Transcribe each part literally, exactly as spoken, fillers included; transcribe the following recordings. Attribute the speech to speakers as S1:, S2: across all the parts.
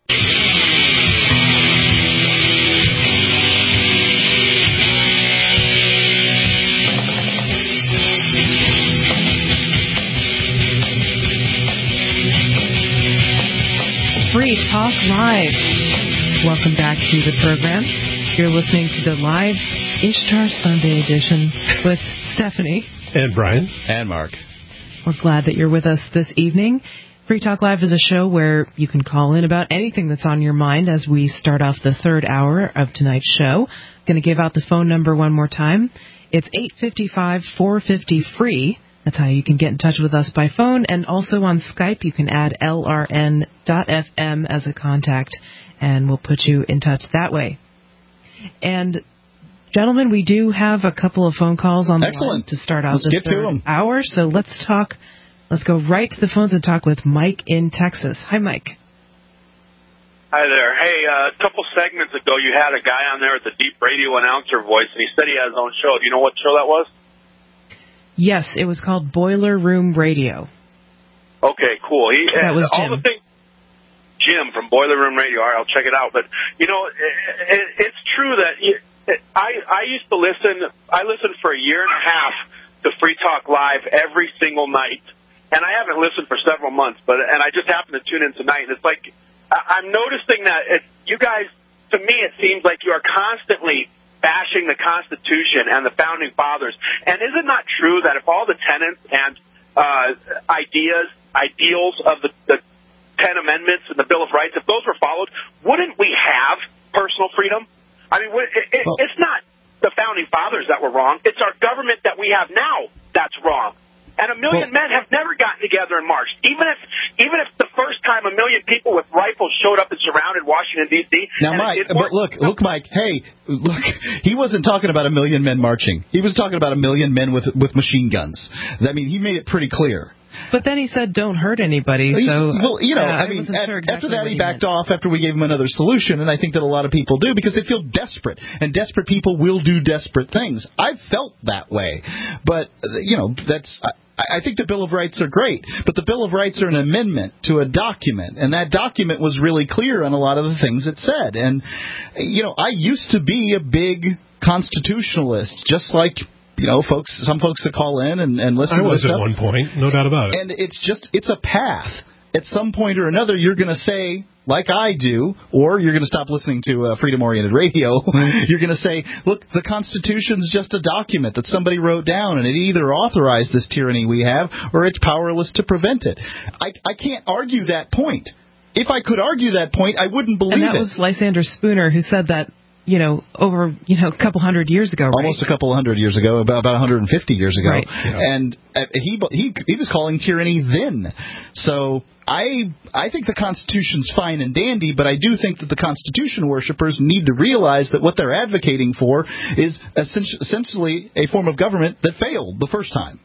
S1: Free Talk Live. Welcome back to the program. You're listening to the live Ishtar Sunday edition with Stephanie.
S2: And Brian.
S3: And Mark.
S1: We're glad that you're with us this evening. Free Talk Live is a show where you can call in about anything that's on your mind as we start off the third hour of tonight's show. I'm going to give out the phone number one more time. It's eight five five, four five zero, free. That's how you can get in touch with us by phone. And also on Skype, you can add L R N dot F M as a contact, and we'll put you in touch that way. And, gentlemen, we do have a couple of phone calls on the line to start off the third hour. So let's talk. Let's go right to the phones and talk with Mike in Texas. Hi, Mike.
S4: Hi there. Hey, uh, a couple segments ago, you had a guy on there with a deep radio announcer voice, and he said he has his own show. Do you know what show that was?
S1: Yes, it was called Boiler Room Radio.
S4: Okay, cool. He,
S1: that was
S4: all
S1: Jim.
S4: The things, Jim from Boiler Room Radio. All right, I'll check it out. But, you know, it, it, it's true that you, it, I, I used to listen, I listened for a year and a half to Free Talk Live every single night. And I haven't listened for several months, but and I just happened to tune in tonight. And it's like, I'm noticing that it, you guys, to me, it seems like you are constantly bashing the Constitution and the Founding Fathers. And is it not true that if all the tenets and uh, ideas, ideals of the, the Ten Amendments and the Bill of Rights, if those were followed, wouldn't we have personal freedom? I mean, it, it, well, it's not the Founding Fathers that were wrong. It's our government that we have now that's wrong. And a million well, men have never gotten together and marched. Even if even if the first time a million people with rifles showed up and surrounded Washington, D C
S3: Now, Mike, but look, look, Mike, hey, look, he wasn't talking about a million men marching. He was talking about a million men with with machine guns. I mean, he made it pretty clear.
S1: But then he said, don't hurt anybody. So,
S3: well, you know,
S1: uh,
S3: I mean,
S1: I
S3: at,
S1: sure exactly
S3: after that, he,
S1: he
S3: backed
S1: meant.
S3: off after we gave him another solution, and I think that a lot of people do because they feel desperate, and desperate people will do desperate things. I've felt that way. But, you know, that's... I, I think the Bill of Rights are great, but the Bill of Rights are an amendment to a document, and that document was really clear on a lot of the things it said. And, you know, I used to be a big constitutionalist, just like, you know, folks, some folks that call in and, and listen
S2: I
S3: to this
S2: was
S3: stuff.
S2: at one point, no doubt about it.
S3: And it's just, it's a path. At some point or another, you're going to say, like I do, or you're going to stop listening to uh, freedom-oriented radio. You're going to say, look, the Constitution's just a document that somebody wrote down, and it either authorized this tyranny we have, or it's powerless to prevent it. I, I can't argue that point. If I could argue that point, I wouldn't believe it.
S1: And that
S3: it.
S1: was Lysander Spooner who said that, you know, over, you know, a couple hundred years ago, right?
S3: Almost a couple hundred years ago, about, about one hundred fifty years ago.
S1: Right.
S3: Yeah. And uh, he, he he was calling tyranny then. So I I think the Constitution's fine and dandy, but I do think that the Constitution worshippers need to realize that what they're advocating for is essentially a form of government that failed the first time.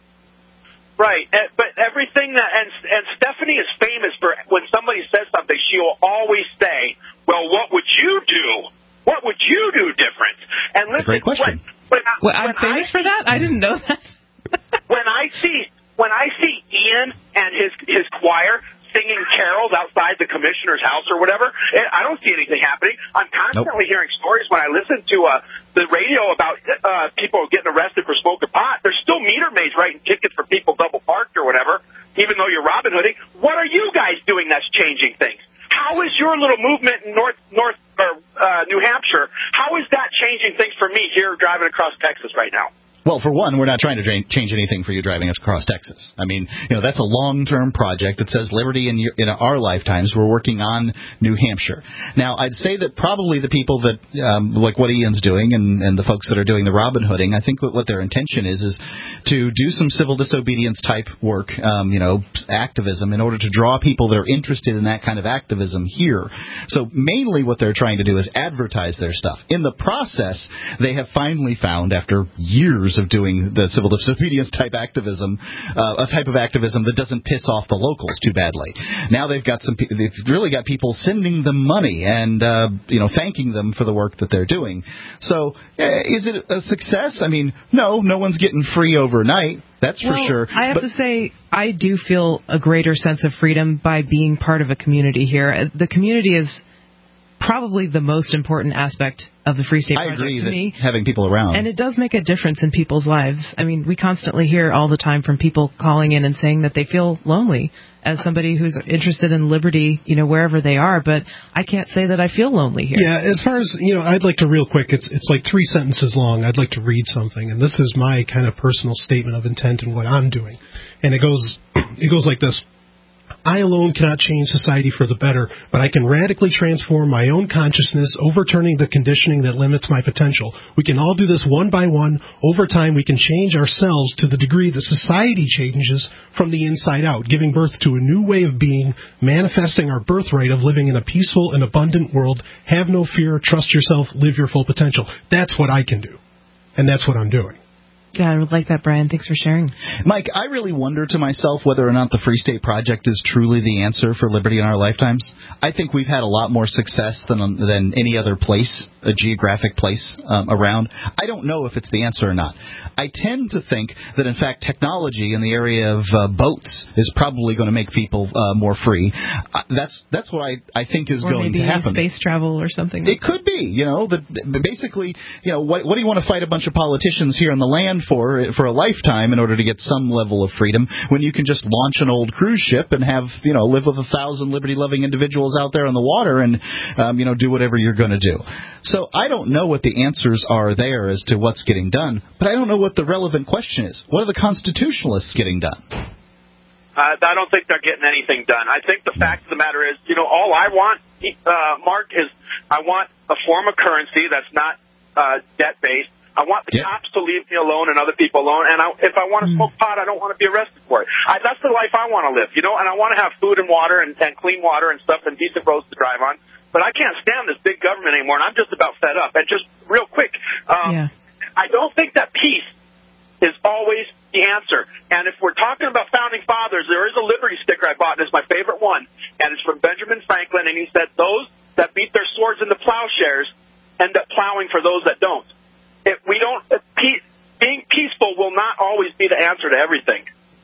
S4: Right, but everything that, and, and Stephanie is famous for when somebody says something, she will always say, well, what would you do? What would you do different? And listen,
S3: That's a great question.
S4: When, when I,
S1: well, I'm
S4: when
S1: famous
S4: I,
S1: for that? I didn't know that.
S4: when I see when I see Ian and his his choir singing carols outside the commissioner's house or whatever, I don't see anything happening. I'm constantly nope. hearing stories when I listen to uh, the radio about uh, people getting arrested for smoking pot. There's still meter maids writing tickets for people double parked or whatever, even though you're Robin Hooding. What are you guys doing that's changing things? How is your little movement in North North or uh, New Hampshire? How is that changing things for me here driving across Texas right now?
S3: Well, for one, we're not trying to change anything for you driving across Texas. I mean, you know, that's a long-term project that says liberty in, your, in our lifetimes. We're working on New Hampshire. Now, I'd say that probably the people that, um, like what Ian's doing and, and the folks that are doing the Robin Hooding, I think what, what their intention is is to do some civil disobedience type work, um, you know, activism in order to draw people that are interested in that kind of activism here. So mainly what they're trying to do is advertise their stuff. In the process, they have finally found, after years years of doing the civil disobedience type activism, uh, a type of activism that doesn't piss off the locals too badly. Now they've got some, they've really got people sending them money and uh, you know thanking them for the work that they're doing. So uh, is it a success? I mean, no, no one's getting free overnight. That's
S1: well,
S3: for sure.
S1: I have
S3: but,
S1: to say, I do feel a greater sense of freedom by being part of a community here. The community is probably the most important aspect of the Free State Project
S3: I agree
S1: to
S3: that
S1: me.
S3: having people around.
S1: And it does make a difference in people's lives. I mean, we constantly hear all the time from people calling in and saying that they feel lonely as somebody who's interested in liberty, you know, wherever they are. But I can't say that I feel lonely here.
S2: Yeah, as far as, you know, I'd like to real quick, it's it's like three sentences long. I'd like to read something. And this is my kind of personal statement of intent and what I'm doing. And it goes, it goes like this. I alone cannot change society for the better, but I can radically transform my own consciousness, overturning the conditioning that limits my potential. We can all do this one by one. Over time, we can change ourselves to the degree that society changes from the inside out, giving birth to a new way of being, manifesting our birthright of living in a peaceful and abundant world. Have no fear, trust yourself, live your full potential. That's what I can do, and that's what I'm doing.
S1: Yeah, I would like that, Brian. Thanks for sharing.
S3: Mike, I really wonder to myself whether or not the Free State Project is truly the answer for liberty in our lifetimes. I think we've had a lot more success than than any other place, a geographic place um, around. I don't know if it's the answer or not. I tend to think that, in fact, technology in the area of uh, boats is probably going to make people uh, more free. Uh, that's that's what I, I think is
S1: or
S3: going
S1: maybe
S3: to happen.
S1: Space travel or something.
S3: It could be, you know, the, the, basically, you know, what, what do you want to fight a bunch of politicians here on the land for for a lifetime in order to get some level of freedom when you can just launch an old cruise ship and have, you know, live with a thousand liberty-loving individuals out there on the water and, um, you know, do whatever you're going to do. So I don't know what the answers are there as to what's getting done, but I don't know what the relevant question is. What are the constitutionalists getting done?
S4: Uh, I don't think they're getting anything done. I think the fact of the matter is, you know, all I want, uh, Mark, is I want a form of currency that's not uh, debt-based. I want the
S3: yep.
S4: cops to leave me alone and other people alone. And I, if I want to smoke pot, I don't want to be arrested for it. I, that's the life I want to live, you know. And I want to have food and water and, and clean water and stuff and decent roads to drive on. But I can't stand this big government anymore, and I'm just about fed up. And just real quick, um,
S1: yeah.
S4: I don't think that peace is always the answer. And if we're talking about founding fathers, there is a liberty sticker I bought, and it's my favorite one. And it's from Benjamin Franklin, and he said, those that beat their swords into plowshares end up plowing for those that don't. If we don't, peace, being peaceful will not always be the answer to everything.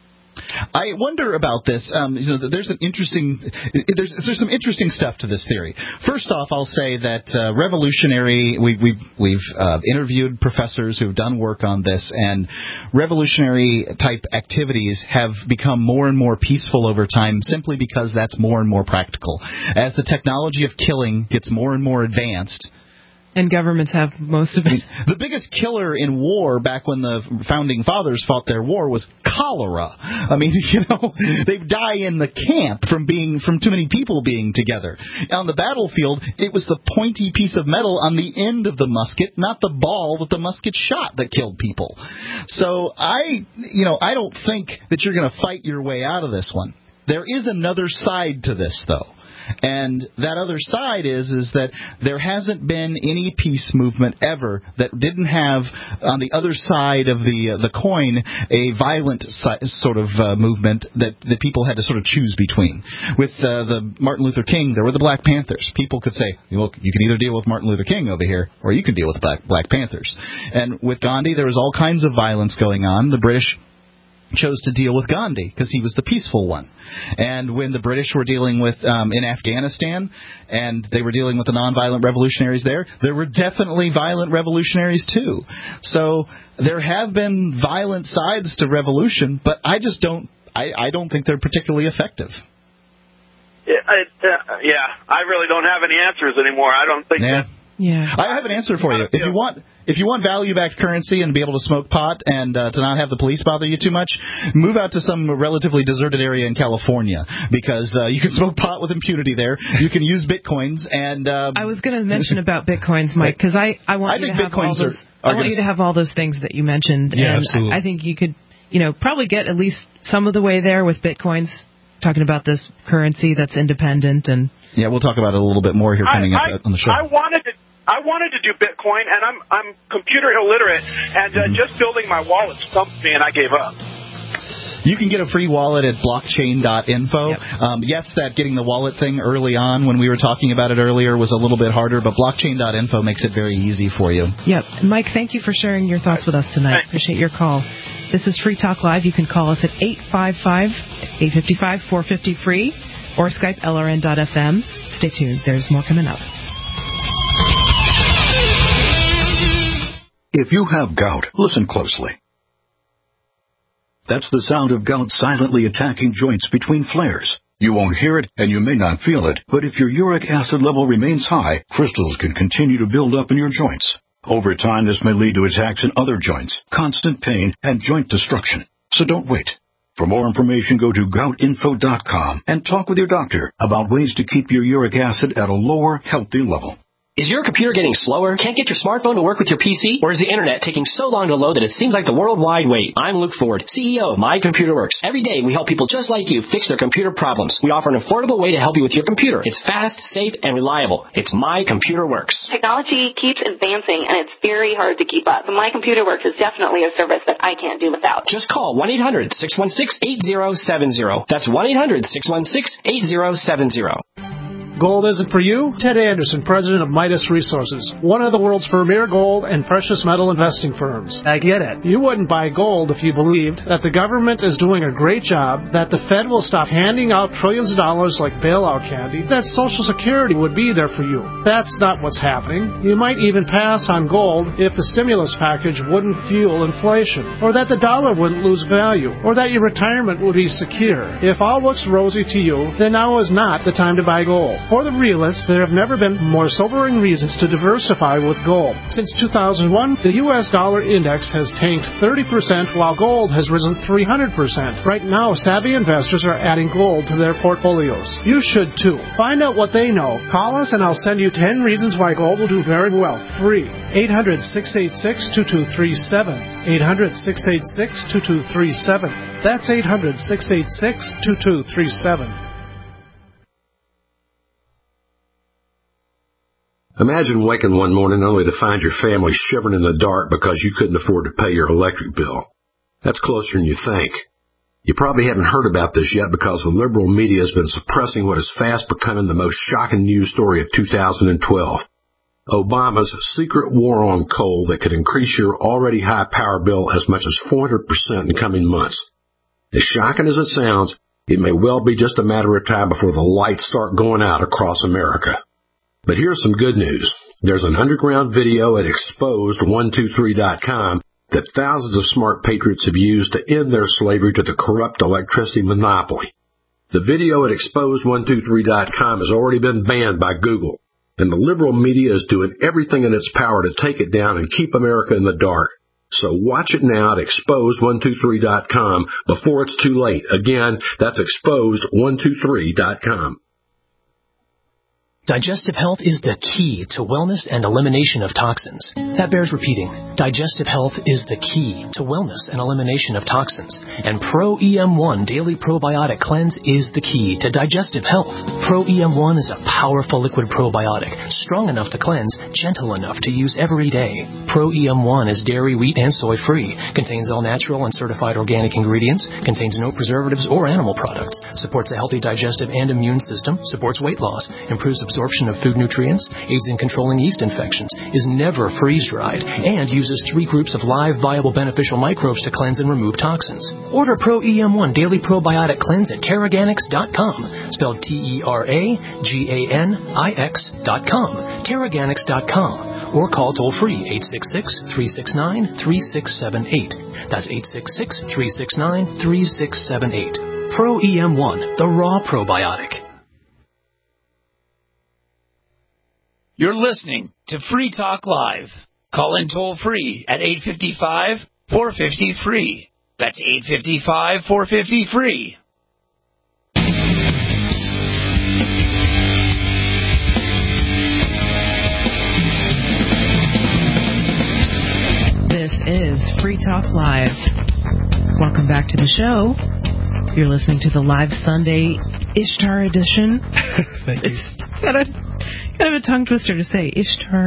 S3: I wonder about this. Um, you know, there's an interesting, there's there's some interesting stuff to this theory. First off, I'll say that uh, revolutionary. We, we've we've uh, interviewed professors who've done work on this, and revolutionary type activities have become more and more peaceful over time, simply because that's more and more practical. As the technology of killing gets more and more advanced.
S1: And governments have most of it.
S3: The biggest killer in war back when the founding fathers fought their war was cholera. I mean, you know, they die in the camp from being from too many people being together. On the battlefield, it was the pointy piece of metal on the end of the musket, not the ball that the musket shot, that killed people. So I, you know, I don't think that you're going to fight your way out of this one. There is another side to this, though. And that other side is is that there hasn't been any peace movement ever that didn't have on the other side of the uh, the coin a violent si- sort of uh, movement that, that people had to sort of choose between. With uh, the Martin Luther King, there were the Black Panthers. People could say, look, you can either deal with Martin Luther King over here, or you can deal with the Black, Black Panthers. And with Gandhi, there was all kinds of violence going on. The British chose to deal with Gandhi because he was the peaceful one. And when the British were dealing with um, in Afghanistan, and they were dealing with the nonviolent revolutionaries there, there were definitely violent revolutionaries too. So there have been violent sides to revolution, but I just don't I, I don't think they're particularly effective.
S4: Yeah, it, uh, yeah, I really don't have any answers anymore. I don't think
S3: yeah.
S4: that.
S1: Yeah.
S3: I have an answer for you. If you want if you want value-backed currency and be able to smoke pot and uh, to not have the police bother you too much, move out to some relatively deserted area in California, because uh, you can smoke pot with impunity there. You can use bitcoins, and uh,
S1: I was going to mention about bitcoins, Mike, because I, I want
S3: I
S1: you
S3: think
S1: to have all
S3: bitcoins
S1: those.
S3: Are, are
S1: I want you to have all those things that you mentioned,
S2: Yeah,
S1: and
S2: absolutely.
S1: I, I think you could, you know, probably get at least some of the way there with bitcoins. Talking about this currency that's independent and
S3: yeah, we'll talk about it a little bit more here coming
S4: I,
S3: up on the show.
S4: I wanted to. I wanted to do Bitcoin, and I'm I'm computer illiterate, and uh, just building my wallet stumped me, and I gave up.
S3: You can get a free wallet at blockchain dot info. Yep. Um, yes, that getting the wallet thing early on when we were talking about it earlier was a little bit harder, but blockchain dot info makes it very easy for you.
S1: Yep. Mike, thank you for sharing your thoughts with us tonight. Thanks. Appreciate your call. This is Free Talk Live. You can call us at eight five five, eight five five, four five zero free or Skype L R N dot F M. Stay tuned. There's more coming up.
S5: If you have gout, listen closely. That's the sound of gout silently attacking joints between flares. You won't hear it, and you may not feel it, but if your uric acid level remains high, crystals can continue to build up in your joints. Over time, this may lead to attacks in other joints, constant pain, and joint destruction. So don't wait. For more information, go to gout info dot com and talk with your doctor about ways to keep your uric acid at a lower, healthy level.
S6: Is your computer getting slower? Can't get your smartphone to work with your P C? Or is the internet taking so long to load that it seems like the worldwide wait? I'm Luke Ford, C E O of My Computer Works. Every day we help people just like you fix their computer problems. We offer an affordable way to help you with your computer. It's fast, safe, and reliable. It's My Computer Works.
S7: Technology keeps advancing, and it's very hard to keep up. But My Computer Works is definitely a service that I can't do without.
S6: Just call one eight hundred, six one six, eight zero seven zero. That's one eight hundred, six one six, eight zero seven zero.
S8: Gold isn't for you? Ted Anderson, president of Midas Resources, one of the world's premier gold and precious metal investing firms. I get it. You wouldn't buy gold if you believed that the government is doing a great job, that the Fed will stop handing out trillions of dollars like bailout candy, that Social Security would be there for you. That's not what's happening. You might even pass on gold if the stimulus package wouldn't fuel inflation, or that the dollar wouldn't lose value, or that your retirement would be secure. If all looks rosy to you, then now is not the time to buy gold. For the realists, there have never been more sobering reasons to diversify with gold. Since two thousand one, the U S dollar index has tanked thirty percent while gold has risen three hundred percent. Right now, savvy investors are adding gold to their portfolios. You should too. Find out what they know. Call us and I'll send you ten reasons why gold will do very well. Free. eight hundred, six eight six, two two three seven. eight hundred, six eight six, two two three seven. That's eight hundred, six eight six, two two three seven.
S9: Imagine waking one morning only to find your family shivering in the dark because you couldn't afford to pay your electric bill. That's closer than you think. You probably haven't heard about this yet because the liberal media has been suppressing what is fast becoming the most shocking news story of two thousand twelve. Obama's secret war on coal that could increase your already high power bill as much as four hundred percent in coming months. As shocking as it sounds, it may well be just a matter of time before the lights start going out across America. But here's some good news. There's an underground video at exposed one two three dot com that thousands of smart patriots have used to end their slavery to the corrupt electricity monopoly. The video at exposed one two three dot com has already been banned by Google, and the liberal media is doing everything in its power to take it down and keep America in the dark. So watch it now at exposed one two three dot com before it's too late. Again, that's exposed one two three dot com.
S6: Digestive health is the key to wellness and elimination of toxins. That bears repeating. Digestive health is the key to wellness and elimination of toxins. And Pro E M one Daily Probiotic Cleanse is the key to digestive health. Pro E M one is a powerful liquid probiotic, strong enough to cleanse, gentle enough to use every day. Pro E M one is dairy, wheat, and soy-free, contains all natural and certified organic ingredients, contains no preservatives or animal products, supports a healthy digestive and immune system, supports weight loss, improves absorption absorption of food nutrients, aids in controlling yeast infections, is never freeze-dried, and uses three groups of live, viable, beneficial microbes to cleanse and remove toxins. Order Pro E M one Daily Probiotic Cleanse at Teraganix dot com, spelled T E R A G A N I X dot com, Teraganix dot com, or call toll-free eight six six, three six nine, three six seven eight. That's eight six six, three six nine, three six seven eight. Pro E M one, the raw probiotic.
S10: You're listening to Free Talk Live. Call in toll-free at eight five five, four five zero, free. That's eight five five, four five zero, free.
S1: This is Free Talk Live. Welcome back to the show. You're listening to the live Sunday Ishtar edition.
S2: Thank
S1: it's you. Kind of, kind of a tongue twister to say Ishtar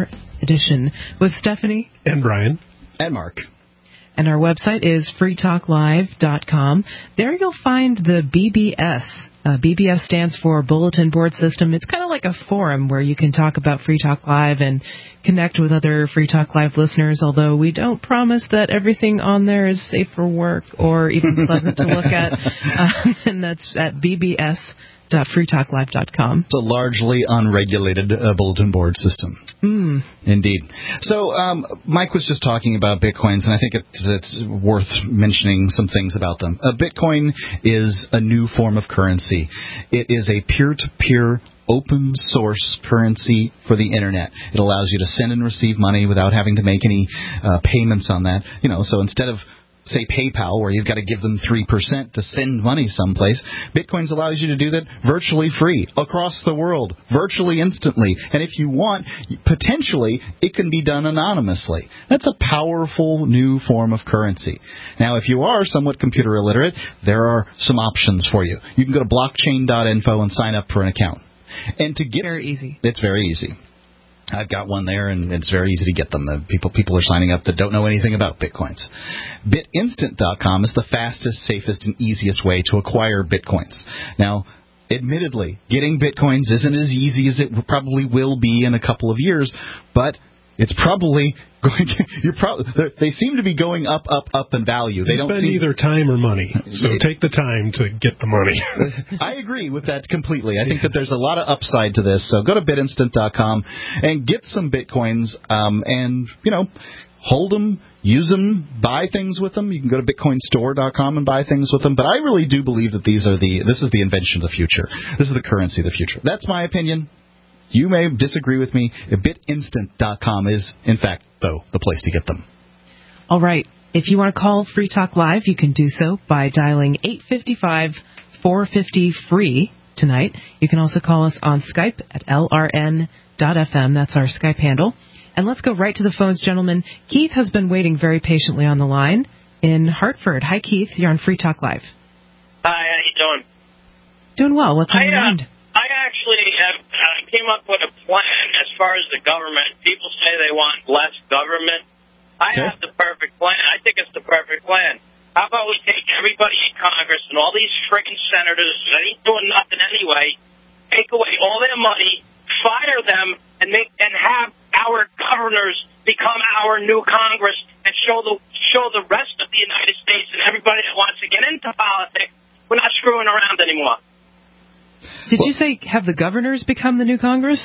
S1: edition with Stephanie
S2: and Brian
S3: and Mark.
S1: And our website is free talk live dot com. There you'll find the B B S. Uh, B B S stands for Bulletin Board System. It's kind of like a forum where you can talk about Free Talk Live and connect with other Free Talk Live listeners, although we don't promise that everything on there is safe for work or even pleasant to look at. Um, and that's at b b s dot free talk live dot com.
S3: It's a largely unregulated uh, bulletin board system.
S1: Mm.
S3: Indeed. So um, Mike was just talking about Bitcoins, and I think it's, it's worth mentioning some things about them. Uh, Bitcoin is a new form of currency. It is a peer-to-peer open source currency for the internet. It allows you to send and receive money without having to make any uh, payments on that. You know, so instead of say PayPal, where you've got to give them three percent to send money someplace, Bitcoins allows you to do that virtually free, across the world, virtually instantly. And if you want, potentially, it can be done anonymously. That's a powerful new form of currency. Now, if you are somewhat computer illiterate, there are some options for you. You can go to blockchain dot info and sign up for an account. And to get
S1: very easy.
S3: It's very easy. I've got one there, and it's very easy to get them. Uh, people people are signing up that don't know anything about Bitcoins. bit instant dot com is the fastest, safest, and easiest way to acquire Bitcoins. Now, admittedly, getting Bitcoins isn't as easy as it probably will be in a couple of years, but it's probably going to, you're probably, they seem to be going up, up, up in value. They
S2: you
S3: don't
S2: spend
S3: seem,
S2: either time or money, so it, take the time to get the money.
S3: I agree with that completely. I think that there's a lot of upside to this. So go to bit instant dot com and get some Bitcoins, um, and, you know, hold them, use them, buy things with them. You can go to bitcoin store dot com and buy things with them. But I really do believe that these are the, this is the invention of the future. This is the currency of the future. That's my opinion. You may disagree with me. bit instant dot com is, in fact, though, the place to get them.
S1: All right. If you want to call Free Talk Live, you can do so by dialing eight five five, four five zero, free tonight. You can also call us on Skype at L R N dot F M. That's our Skype handle. And let's go right to the phones, gentlemen. Keith has been waiting very patiently on the line in Hartford. Hi, Keith. You're on Free Talk Live.
S11: Hi, how you doing?
S1: Doing well. What's on
S11: I,
S1: your
S11: uh,
S1: mind?
S11: I actually have, uh, came up with a plan as far as the government. People say they want less government. I
S3: okay.
S11: have the perfect plan. I think it's the perfect plan. How about we take everybody in Congress and all these freaking senators that ain't doing nothing anyway, take away all their money, fire them, and make and have our governors become our new Congress and show the show the rest of the United States and everybody that wants to get into politics we're not screwing around anymore.
S1: Did well, you say have the governors become the new Congress?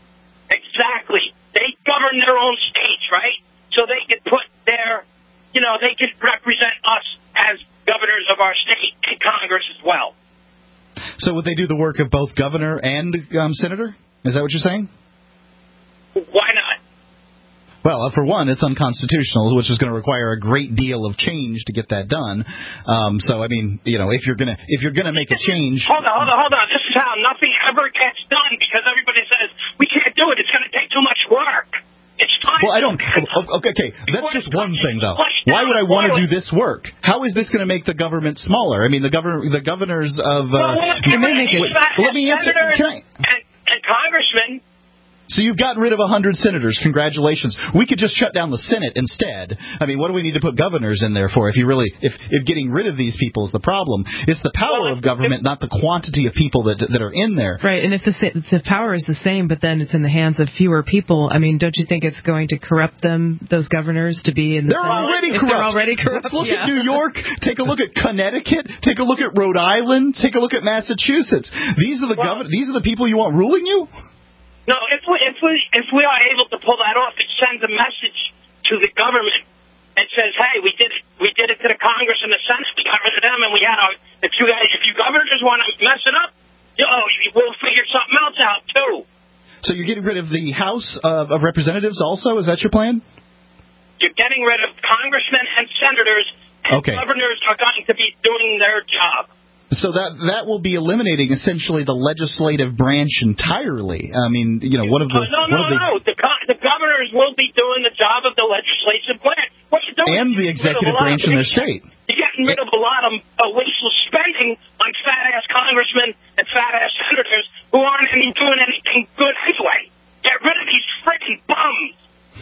S11: Exactly. They govern their own states, right? So they could put their, you know, they could represent us as governors of our state in Congress as well.
S3: So would they do the work of both governor and um, senator? Is that what you're saying?
S11: Why not?
S3: Well, for one, it's unconstitutional, which is going to require a great deal of change to get that done. Um, so, I mean, you know, if you're gonna if you're gonna make a change,
S11: hold on, hold on, hold on. This is how nothing ever gets done because everybody says we can't do it. It's going to take too much work. It's time.
S3: Well, I don't. Okay, okay, that's just one thing, though. Why would I want to do this work? How is this going to make the government smaller? I mean, the governor, the governors of. Uh,
S11: well, well,
S3: wait,
S11: wait,
S3: let me answer. Can I?
S11: And, and congressmen.
S3: So you've gotten rid of one hundred senators. Congratulations. We could just shut down the Senate instead. I mean, what do we need to put governors in there for if you really if, if getting rid of these people is the problem? It's the power
S11: well,
S3: of government, not the quantity of people that that are in there.
S1: Right, and if the, if the power is the same, but then it's in the hands of fewer people, I mean, don't you think it's going to corrupt them, those governors, to be in the
S3: They're
S1: Senate?
S3: already
S1: if
S3: corrupt.
S1: They're already corrupt.
S3: Let's look
S1: yeah.
S3: at New York. Take a look at Connecticut. Take a look at Rhode Island. Take a look at Massachusetts. These are the
S11: well,
S3: govern- These are the people you want ruling you?
S11: No, if we if we if we are able to pull that off, it sends a message to the government and says, "Hey, we did it. We did it to the Congress and the Senate. We got rid of them, and we had our if you guys if you governors want to mess it up, oh, we'll figure something else out too."
S3: So you're getting rid of the House of, of Representatives also? Is that your plan?
S11: You're getting rid of congressmen and senators, and
S3: okay.
S11: governors are going to be doing their job.
S3: So that that will be eliminating essentially the legislative branch entirely. I mean, you know, one of the
S11: uh, no,
S3: one
S11: no,
S3: of the,
S11: no. The, the governors will be doing the job of the legislative branch. What you doing?
S3: And the executive branch in their state.
S11: You're getting rid of a lot of uh, wasteful spending on fat ass congressmen and fat ass senators who aren't even doing anything good anyway. Get rid of these freaking bums.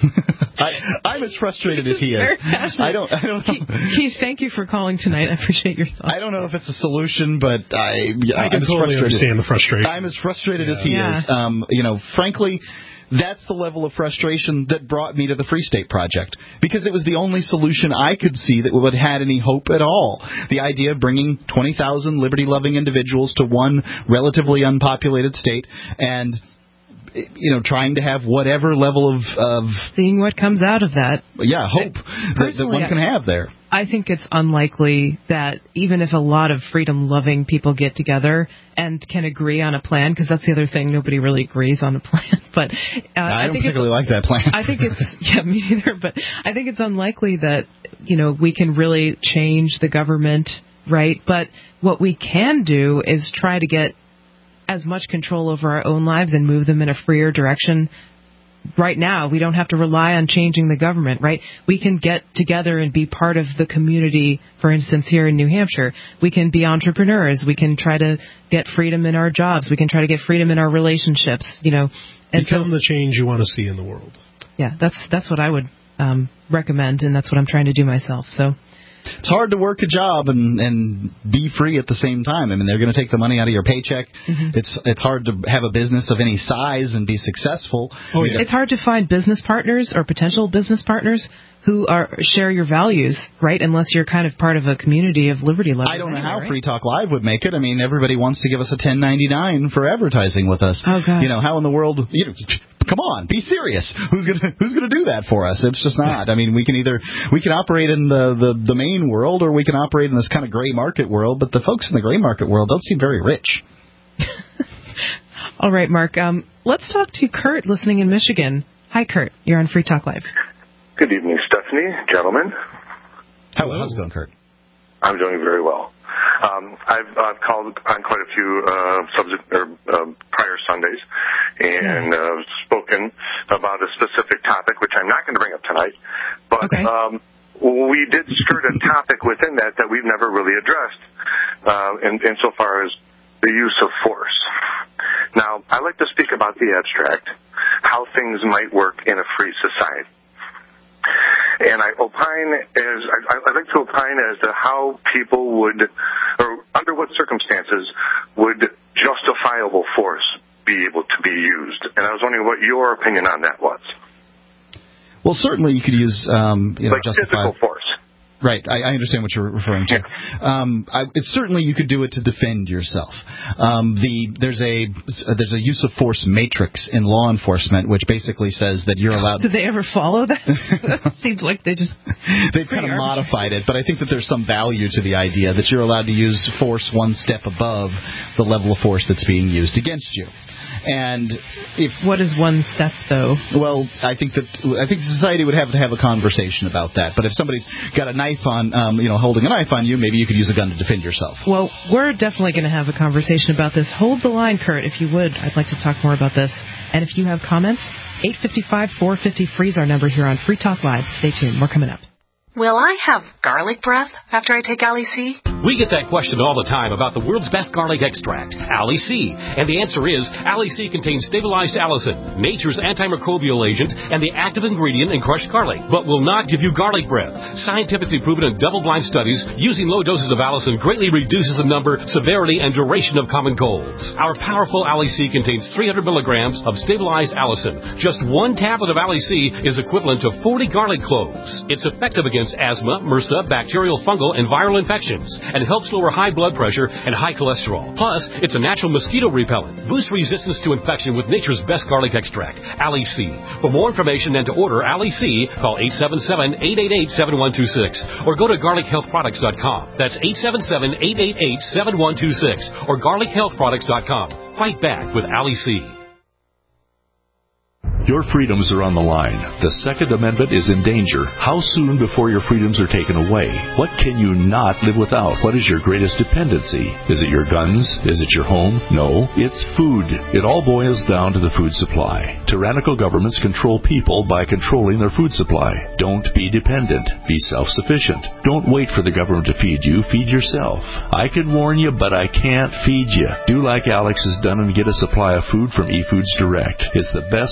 S3: as frustrated as he is. I don't. I don't know.
S1: Keith, thank you for calling tonight. I appreciate your thoughts.
S3: I don't know if it's a solution, but I.
S2: I
S3: I'm
S2: can totally understand the frustration.
S3: I'm as frustrated
S2: yeah.
S3: as he
S1: yeah.
S3: is. Um, you know, frankly. That's the level of frustration that brought me to the Free State Project, because it was the only solution I could see that would have had any hope at all. The idea of bringing twenty thousand liberty-loving individuals to one relatively unpopulated state and, you know, trying to have whatever level of... of
S1: seeing what comes out of that.
S3: Yeah, hope that, that one can have there.
S1: I think it's unlikely that even if a lot of freedom-loving people get together and can agree on a plan, because that's the other thing, nobody really agrees on a plan. But uh,
S3: I,
S1: I
S3: don't
S1: think
S3: particularly like that plan.
S1: I think it's yeah, me neither. But I think it's unlikely that you know we can really change the government, right? But what we can do is try to get as much control over our own lives and move them in a freer direction. Right now, we don't have to rely on changing the government, right? We can get together and be part of the community, for instance, here in New Hampshire. We can be entrepreneurs. We can try to get freedom in our jobs. We can try to get freedom in our relationships, you know. And
S2: Become
S1: so,
S2: the change you want to see in the world.
S1: Yeah, that's that's what I would um, recommend, and that's what I'm trying to do myself, so...
S3: It's hard to work a job and, and be free at the same time. I mean, they're going to take the money out of your paycheck. Mm-hmm. It's it's hard to have a business of any size and be successful.
S1: Oh, yeah. It's hard to find business partners or potential business partners who are share your values, right? Unless you're kind of part of a community of liberty lovers.
S3: I don't know
S1: anyway,
S3: how
S1: right?
S3: Free Talk Live would make it. I mean, everybody wants to give us a ten ninety-nine for advertising with us.
S1: Oh, God.
S3: You know, how in the world... You know, come on, be serious. Who's gonna Who's gonna do that for us? It's just not. I mean, we can either we can operate in the, the, the main world, or we can operate in this kind of gray market world. But the folks in the gray market world don't seem very rich.
S1: All right, Mark. Um, let's talk to Kurt, listening in Michigan. Hi, Kurt. You're on Free Talk Live.
S12: Good evening, Stephanie, gentlemen.
S3: How, how's it going, Kurt?
S12: I'm doing very well. Um, I've uh, called on quite a few uh, subject or uh, prior Sundays and uh, spoken about a specific topic, which I'm not going to bring up tonight. But
S1: okay.
S12: um, we did skirt a topic within that that we've never really addressed, uh, in, insofar as the use of force. Now, I like to speak about the abstract, how things might work in a free society. And I opine as I, I'd like to opine as to how people would, or under what circumstances would justifiable force be able to be used. And I was wondering what your opinion on that was.
S3: Well, certainly you could use, um, you know,
S12: like
S3: justifiable
S12: physical force.
S3: Right, I, I understand what you're referring to. Um, I, it's certainly you could do it to defend yourself. Um, the there's a there's a use of force matrix in law enforcement, which basically says that you're allowed.
S1: Did they ever follow that? Seems like they just
S3: they've kind of modified it, but I think that there's some value to the idea that you're allowed to use force one step above the level of force that's being used against you. And if
S1: what is one step, though?
S3: Well, I think that I think society would have to have a conversation about that. But if somebody's got a knife on, um, you know, holding a knife on you, maybe you could use a gun to defend yourself.
S1: Well, we're definitely going to have a conversation about this. Hold the line, Kurt, if you would. I'd like to talk more about this. And if you have comments, eight five five, four five zero, free is our number here on Free Talk Live. Stay tuned. More coming up.
S13: Will I have garlic breath after I take Ali C?
S14: We get that question all the time about the world's best garlic extract, Ali C. And the answer is, Ali C contains stabilized allicin, nature's antimicrobial agent, and the active ingredient in crushed garlic, but will not give you garlic breath. Scientifically proven in double-blind studies, using low doses of allicin greatly reduces the number, severity, and duration of common colds. Our powerful Ali C contains three hundred milligrams of stabilized allicin. Just one tablet of Ali C is equivalent to forty garlic cloves. It's effective against asthma, MRSA, bacterial, fungal, and viral infections, and helps lower high blood pressure and high cholesterol. Plus, it's a natural mosquito repellent. Boost resistance to infection with nature's best garlic extract, Ali C. For more information and to order Ali C, call eight seven seven, eight eight eight, seven one two six or go to garlic health products dot com. That's eight seven seven, eight eight eight, seven one two six or garlic health products dot com. Fight back with Ali C.
S15: Your freedoms are on the line. The Second Amendment is in danger. How soon before your freedoms are taken away? What can you not live without? What is your greatest dependency? Is it your guns? Is it your home? No, it's food. It all boils down to the food supply. Tyrannical governments control people by controlling their food supply. Don't be dependent. Be self-sufficient. Don't wait for the government to feed you. Feed yourself. I can warn you, but I can't feed you. Do like Alex has done and get a supply of food from eFoods Direct. It's the best long-term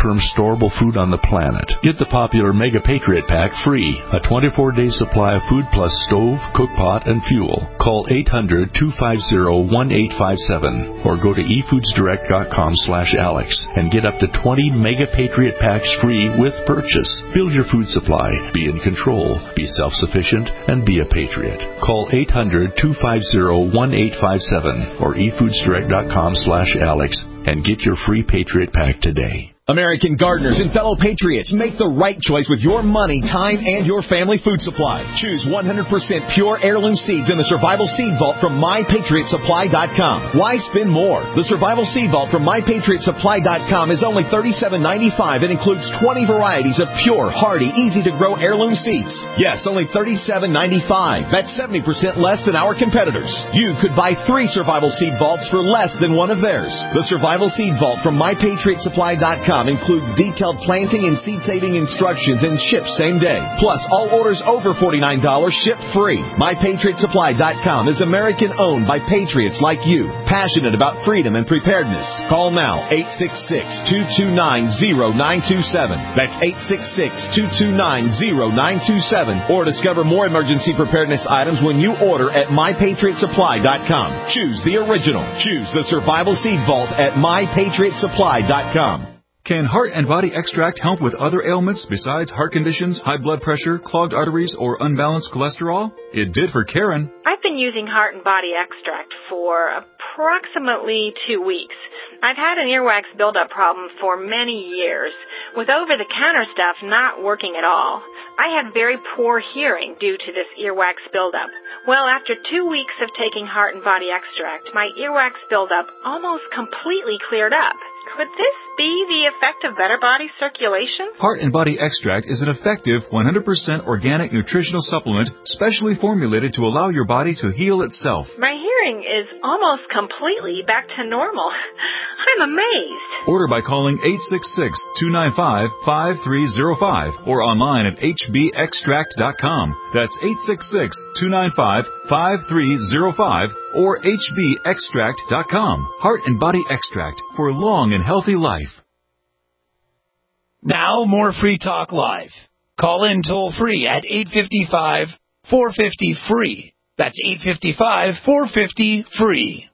S15: long-term storable food on the planet. Get the popular Mega Patriot Pack free, a twenty-four day supply of food plus stove, cook pot, and fuel. Call eight hundred, two five zero, one eight five seven or go to e foods direct dot com slash alex and get up to twenty Mega Patriot Packs free with purchase. Build your food supply, be in control, be self-sufficient, and be a patriot. Call eight hundred, two five zero, one eight five seven or e foods direct dot com slash alex and get your free Patriot Pack today.
S16: American gardeners and fellow patriots, make the right choice with your money, time, and your family food supply. Choose one hundred percent pure heirloom seeds in the Survival Seed Vault from my patriot supply dot com. Why spend more? The Survival Seed Vault from my patriot supply dot com is only thirty-seven ninety-five and includes twenty varieties of pure, hardy, easy-to-grow heirloom seeds. Yes, only thirty-seven ninety-five. That's seventy percent less than our competitors. You could buy three Survival Seed Vaults for less than one of theirs. The Survival Seed Vault from my patriot supply dot com includes detailed planting and seed-saving instructions and ships same day. Plus, all orders over forty-nine dollars ship free. my patriot supply dot com is American-owned by patriots like you, passionate about freedom and preparedness. Call now, eight six six, two two nine, zero nine two seven. That's eight six six, two two nine, zero nine two seven. Or discover more emergency preparedness items when you order at my patriot supply dot com. Choose the original. Choose the Survival Seed Vault at my patriot supply dot com.
S17: Can Heart and Body Extract help with other ailments besides heart conditions, high blood pressure, clogged arteries, or unbalanced cholesterol? It did for Karen.
S18: I've been using Heart and Body Extract for approximately two weeks. I've had an earwax buildup problem for many years, with over-the-counter stuff not working at all. I had very poor hearing due to this earwax buildup. Well, after two weeks of taking Heart and Body Extract, my earwax buildup almost completely cleared up. Could this be the effect of better body circulation?
S17: Heart and Body Extract is an effective one hundred percent organic nutritional supplement specially formulated to allow your body to heal itself.
S18: My hearing is almost completely back to normal. I'm amazed.
S17: Order by calling eight six six, two nine five, five three zero five or online at h b extract dot com. That's eight six six, two nine five, five three zero five or h b extract dot com. Heart and Body Extract for long and healthy life.
S10: Now more Free Talk Live. Call in toll free at eight five five, four five zero, free. That's eight five five, four five zero, free.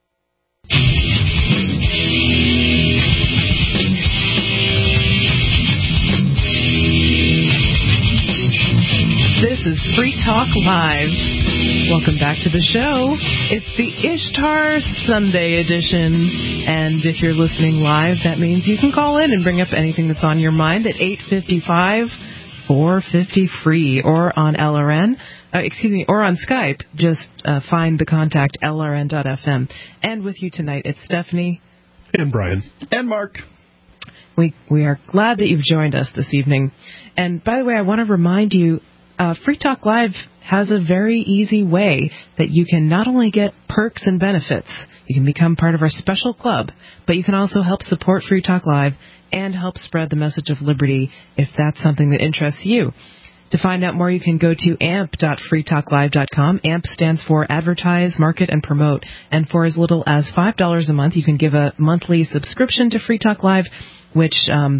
S1: This is Free Talk Live. Welcome back to the show. It's the Ishtar Sunday edition. And if you're listening live, that means you can call in and bring up anything that's on your mind at eight five five, four five zero, free or on L R N. Uh, excuse me, or on Skype. Just uh, find the contact L R N dot F M. And with you tonight, it's Stephanie.
S2: And Brian.
S3: And Mark.
S1: We, we are glad that you've joined us this evening. And by the way, I want to remind you, Uh, Free Talk Live has a very easy way that you can not only get perks and benefits, you can become part of our special club, but you can also help support Free Talk Live and help spread the message of liberty if that's something that interests you. To find out more, you can go to amp dot free talk live dot com. AMP stands for Advertise, Market, and Promote. And for as little as five dollars a month, you can give a monthly subscription to Free Talk Live, which um,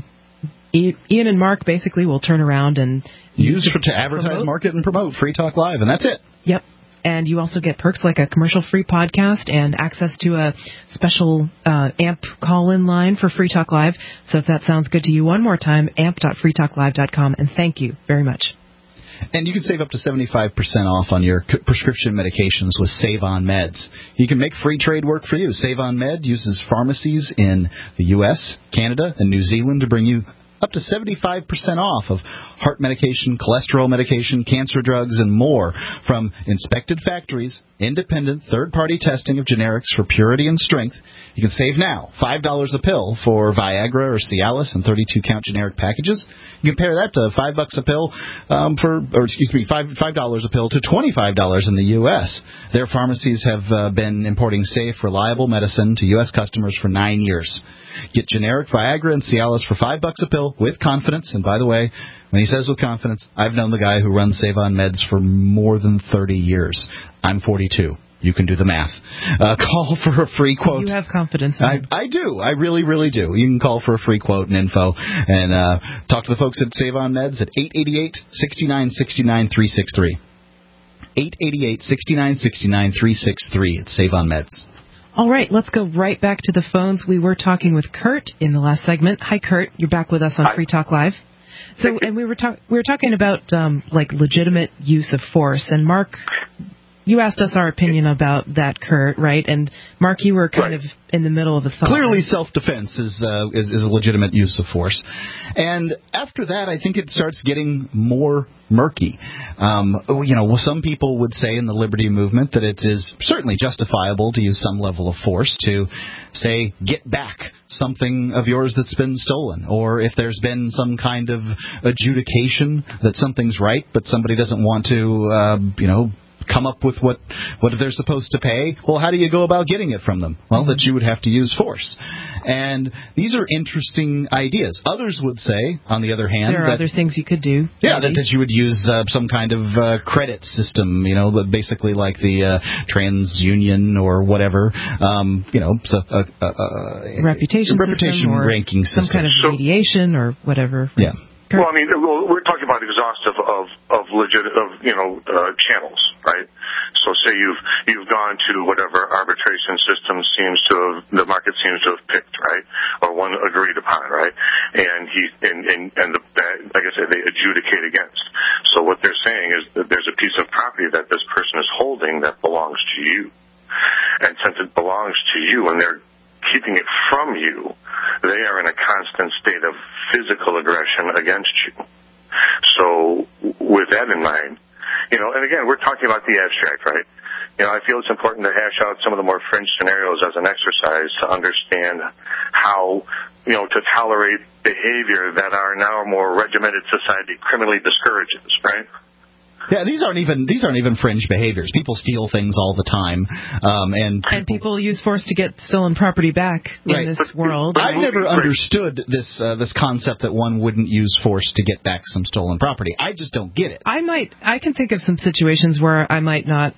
S1: Ian and Mark basically will turn around and
S3: use for, to advertise, promote. market, and promote Free Talk Live, and that's it.
S1: Yep. And you also get perks like a commercial-free podcast and access to a special uh, AMP call-in line for Free Talk Live. So if that sounds good to you, one more time, amp dot free talk live dot com. And thank you very much.
S3: And you can save up to seventy-five percent off on your prescription medications with Save On Meds. You can make free trade work for you. Save On Med uses pharmacies in the U S, Canada, and New Zealand to bring you up to seventy-five percent off of heart medication, cholesterol medication, cancer drugs, and more from inspected factories, independent third-party testing of generics for purity and strength. You can save now five dollars a pill for Viagra or Cialis and thirty-two count generic packages. You compare that to five bucks a pill um, for, or excuse me, five five dollars a pill to twenty-five dollars in the U S. Their pharmacies have uh, been importing safe, reliable medicine to U S customers for nine years. Get generic Viagra and Cialis for five bucks a pill with confidence. And by the way, when he says with confidence, I've known the guy who runs Save On Meds for more than thirty years. I'm forty-two. You can do the math. Uh, call for a free quote.
S1: You have confidence in
S3: I,
S1: it.
S3: I do. I really, really do. You can call for a free quote and info and uh, talk to the folks at Save On Meds at eight eight eight, six nine six nine, three six three. eight eight eight, six nine six nine, three six three at Save On Meds.
S1: All right, let's go right back to the phones. We were talking with Kurt in the last segment. Hi, Kurt. You're back with us on Free Talk Live. So, and we were talk- we were talking about um, like legitimate use of force. And Mark, you asked us our opinion about that, Kurt, right? And Mark, you were kind right. of in the middle of a thought.
S3: Clearly, self-defense is, uh, is is a legitimate use of force. And after that, I think it starts getting more murky. Um, you know, some people would say in the liberty movement that it is certainly justifiable to use some level of force to, say, get back something of yours that's been stolen, or if there's been some kind of adjudication that something's right, but somebody doesn't want to, uh, you know, come up with what, what they're supposed to pay. Well, how do you go about getting it from them? Well, that you would have to use force. And these are interesting ideas. Others would say, on the other hand,
S1: there are
S3: that,
S1: other things you could do.
S3: Yeah, that, that you would use uh, some kind of uh, credit system, you know, basically like the uh, TransUnion or whatever, um, you know, so, uh, uh, uh,
S1: reputation,
S3: reputation
S1: system or
S3: ranking system.
S1: Some kind of mediation or whatever.
S3: Yeah.
S12: Well, I mean, we're talking about exhaustive of of legit of you know uh, channels, right? So, say you've you've gone to whatever arbitration system seems to have the market seems to have picked, right, or one agreed upon, right? And he and and, and the, like I said, they adjudicate against. So, what they're saying is that there's a piece of property that this person is holding that belongs to you, and since it belongs to you, and they're keeping it from you, they are in a constant state of physical aggression against you. So with that in mind, you know, and again, we're talking about the abstract, right? You know, I feel it's important to hash out some of the more fringe scenarios as an exercise to understand how, you know, to tolerate behavior that our now more regimented society criminally discourages, right?
S3: Yeah, these aren't even these aren't even fringe behaviors. People steal things all the time, um, and people,
S1: and people use force to get stolen property back
S3: right.
S1: in this world.
S3: I've never understood this uh, this concept that one wouldn't use force to get back some stolen property. I just don't get it.
S1: I might I can think of some situations where I might not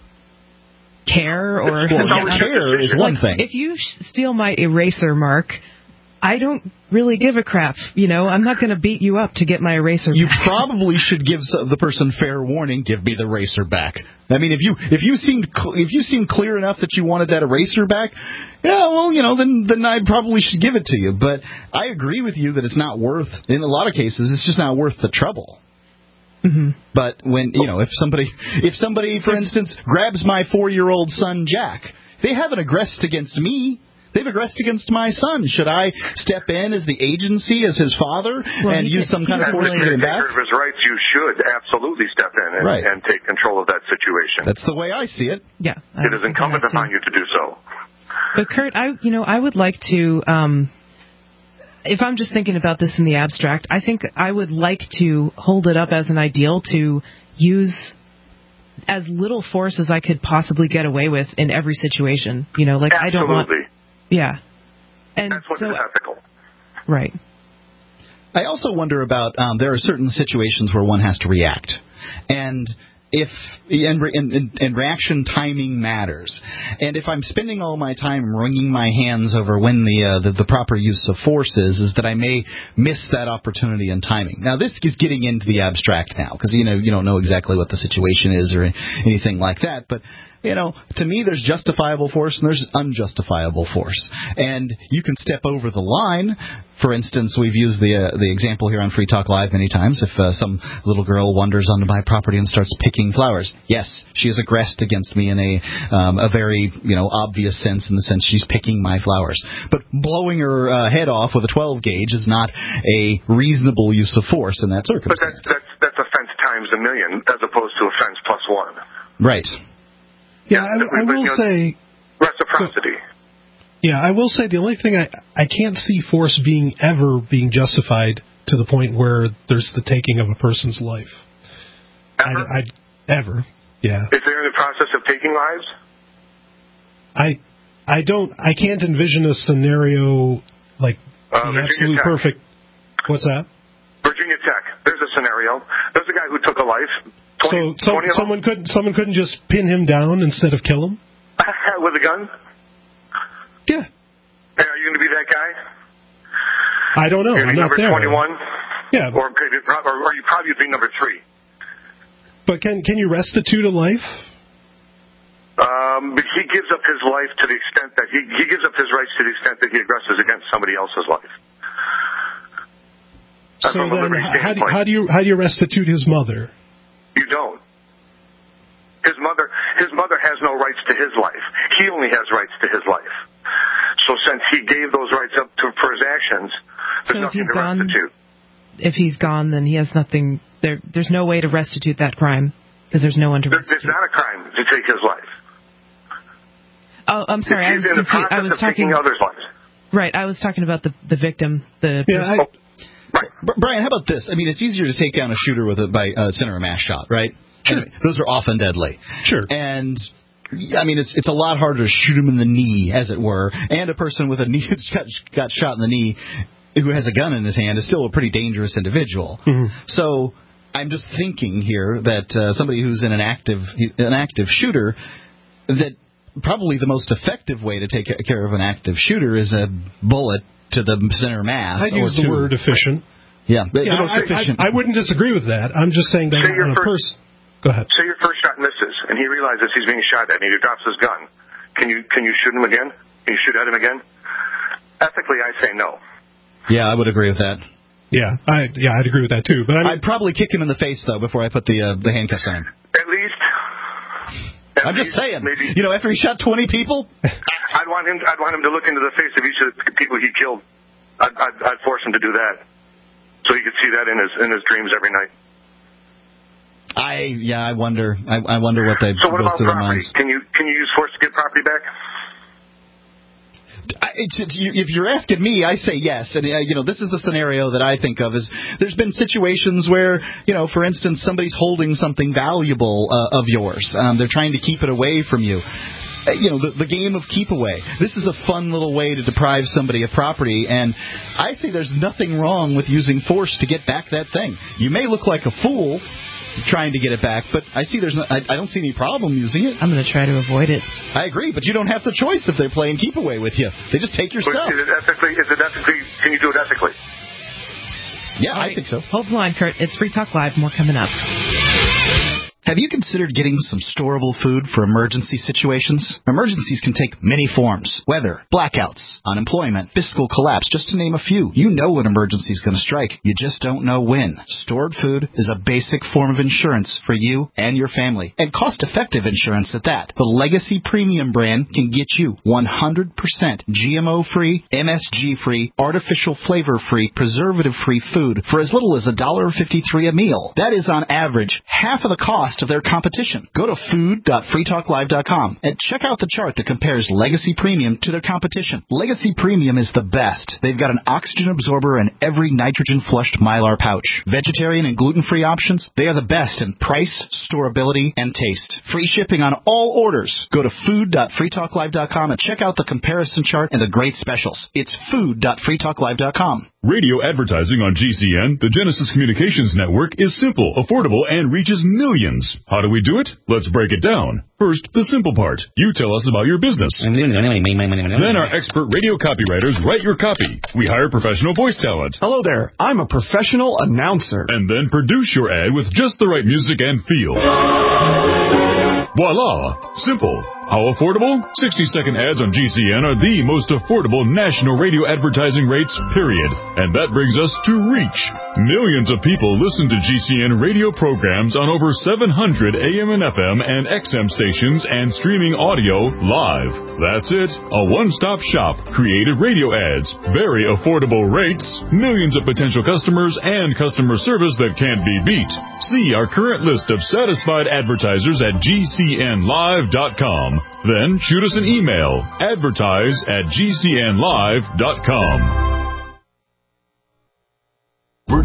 S1: care or
S3: well, not care is one
S1: like,
S3: thing.
S1: If you steal my eraser, Mark, I don't really give a crap. You know, I'm not going to beat you up to get my eraser back.
S3: You probably should give the person fair warning. Give me the eraser back. I mean, if you if you seemed if you seemed clear enough that you wanted that eraser back, yeah, well, you know, then then I probably should give it to you. But I agree with you that it's not worth. In a lot of cases, it's just not worth the trouble.
S1: Mm-hmm.
S3: But when you know, if somebody if somebody, for instance, grabs my four-year-old son Jack, they haven't aggressed against me. They've aggressed against my son. Should I step in as the agency, as his father, well, and use some kind of force to get him back?
S12: If his rights, you should absolutely step in and,
S3: right.
S12: and take control of that situation.
S3: That's the way I see it.
S1: Yeah,
S12: it is incumbent upon you to do so.
S1: But Kurt, I you know I would like to. Um, if I'm just thinking about this in the abstract, I think I would like to hold it up as an ideal to use as little force as I could possibly get away with in every situation. You know, like
S12: absolutely.
S1: I don't want. Yeah. And
S12: that's what's
S1: so,
S12: ethical.
S1: Right.
S3: I also wonder about, um, there are certain situations where one has to react. And if and, and, and reaction timing matters. And if I'm spending all my time wringing my hands over when the, uh, the the proper use of force is, is that I may miss that opportunity in timing. Now, this is getting into the abstract now, because, you know, you don't know exactly what the situation is or anything like that. But you know, to me, there's justifiable force and there's unjustifiable force. And you can step over the line. For instance, we've used the uh, the example here on Free Talk Live many times. If uh, some little girl wanders onto my property and starts picking flowers, yes, she has aggressed against me in a um, a very, you know, obvious sense, in the sense she's picking my flowers. But blowing her uh, head off with a twelve gauge is not a reasonable use of force in that circumstance.
S12: But that's, that's, that's offense times a million as opposed to offense plus one.
S3: Right.
S2: Yeah, I, I will you know, say
S12: reciprocity.
S2: Yeah, I will say the only thing I I can't see force being ever being justified to the point where there's the taking of a person's life.
S12: Ever?
S2: I, I ever. Yeah.
S12: Is there in the process of taking lives?
S2: I I don't I can't envision a scenario like
S12: uh,
S2: the absolute perfect. What's that?
S12: Virginia Tech. There's a scenario. There's a guy who took a life. twenty,
S2: so so someone couldn't someone couldn't just pin him down instead of kill him?
S12: With a gun?
S2: Yeah.
S12: Hey, are you going to be that guy?
S2: I don't know.
S12: You're
S2: I'm not
S12: number
S2: there.
S12: twenty-one?
S2: Yeah.
S12: Or, could you, or, or you probably would be number three.
S2: But can can you restitute a life?
S12: Um, but he gives up his life to the extent that he, he gives up his rights to the extent that he aggresses against somebody else's life.
S2: So then, how do, how do you how do you restitute his mother?
S12: You don't. His mother, his mother has no rights to his life. He only has rights to his life. So since he gave those rights up to, for his actions, there's
S1: so
S12: nothing
S1: if he's
S12: to
S1: gone,
S12: restitute.
S1: If he's gone, then he has nothing. There, there's no way to restitute that crime because there's no one to.
S12: There, there's not a crime to take his life.
S1: Oh, I'm sorry. I was,
S12: in the
S1: confused. I was
S12: of
S1: talking.
S12: taking others' lives.
S1: Right. I was talking about the the victim. The
S2: yeah. I,
S12: right.
S3: Brian, how about this? I mean, it's easier to take down a shooter with a by uh, center or mass shot, right?
S2: Sure.
S3: And those are often deadly.
S2: Sure.
S3: And I mean, it's it's a lot harder to shoot him in the knee, as it were. And a person with a knee that's got, got shot in the knee, who has a gun in his hand, is still a pretty dangerous individual.
S2: Mm-hmm.
S3: So I'm just thinking here that uh, somebody who's in an active an active shooter, that probably the most effective way to take care of an active shooter is a bullet to the center mass.
S2: I'd
S3: or
S2: use the
S3: two.
S2: word efficient.
S3: Yeah, but
S2: yeah
S3: the most
S2: I,
S3: efficient.
S2: I, I wouldn't disagree with that. I'm just saying that
S12: Say
S2: on a
S12: first,
S2: person. Go ahead.
S12: Say your first shot misses, and he realizes he's being shot at, and he drops his gun. Can you can you shoot him again? Can you shoot at him again? Ethically, I say no.
S3: Yeah, I would agree with that.
S2: Yeah, I yeah, I'd agree with that too. But I mean,
S3: I'd probably kick him in the face though before I put the uh, the handcuffs on him.
S12: At least. At
S3: I'm
S12: least,
S3: just saying.
S12: Maybe,
S3: you know, after he shot twenty people,
S12: I'd want him. I'd want him to look into the face of each of the people he killed. I'd, I'd, I'd force him to do that, so he could see that in his in his dreams every night.
S3: I yeah, I wonder. I, I wonder what they
S12: so what
S3: goes
S12: about
S3: through their
S12: property?
S3: minds.
S12: Can you can you use force to get property back?
S3: I, it's, it's, you, if you're asking me, I say yes. And uh, you know, this is the scenario that I think of. Is there's been situations where, you know, for instance, somebody's holding something valuable uh, of yours. Um, they're trying to keep it away from you. Uh, you know, the, the game of keep away. This is a fun little way to deprive somebody of property, and I say there's nothing wrong with using force to get back that thing. You may look like a fool trying to get it back, but I see there's no, I, I don't see any problem using it.
S1: I'm going to try to avoid it.
S3: I agree, but you don't have the choice if they're playing keep away with you. They just take your
S12: But
S3: stuff.
S12: Is it ethically? Is it ethically? Can you do it ethically?
S3: Yeah,
S1: All
S3: I think so.
S1: Hold the line, Kurt. It's Free Talk Live. More coming up.
S3: Have you considered getting some storable food for emergency situations? Emergencies can take many forms. Weather, blackouts, unemployment, fiscal collapse, just to name a few. You know an emergency is going to strike. You just don't know when. Stored food is a basic form of insurance for you and your family, and cost-effective insurance at that. The Legacy Premium brand can get you one hundred percent G M O-free, M S G-free, artificial flavor-free, preservative-free food for as little as one dollar fifty-three a meal. That is on average half of the cost of their competition. Go to food dot free talk live dot com and check out the chart that compares Legacy Premium to their competition. Legacy Premium is the best. They've got an oxygen absorber in every nitrogen-flushed Mylar pouch. Vegetarian and gluten-free options, they are the best in price, storability, and taste. Free shipping on all orders. Go to food dot free talk live dot com and check out the comparison chart and the great specials. It's food dot free talk live dot com.
S17: Radio advertising on G C N, the Genesis Communications Network, is simple, affordable, and reaches millions. How do we do it? Let's break it down. First, the simple part. You tell us about your business. Then our expert radio copywriters write your copy. We hire professional voice talent.
S19: Hello there. I'm a professional announcer.
S17: And then produce your ad with just the right music and feel. Voila! Simple. How affordable? sixty-second ads on G C N are the most affordable national radio advertising rates, period. And that brings us to reach. Millions of people listen to G C N radio programs on over seven hundred A M and F M and X M stations and streaming audio live. That's it. A one-stop shop. Creative radio ads. Very affordable rates. Millions of potential customers and customer service that can't be beat. See our current list of satisfied advertisers at G C N live dot com. Then shoot us an email, advertise at G C N live dot com.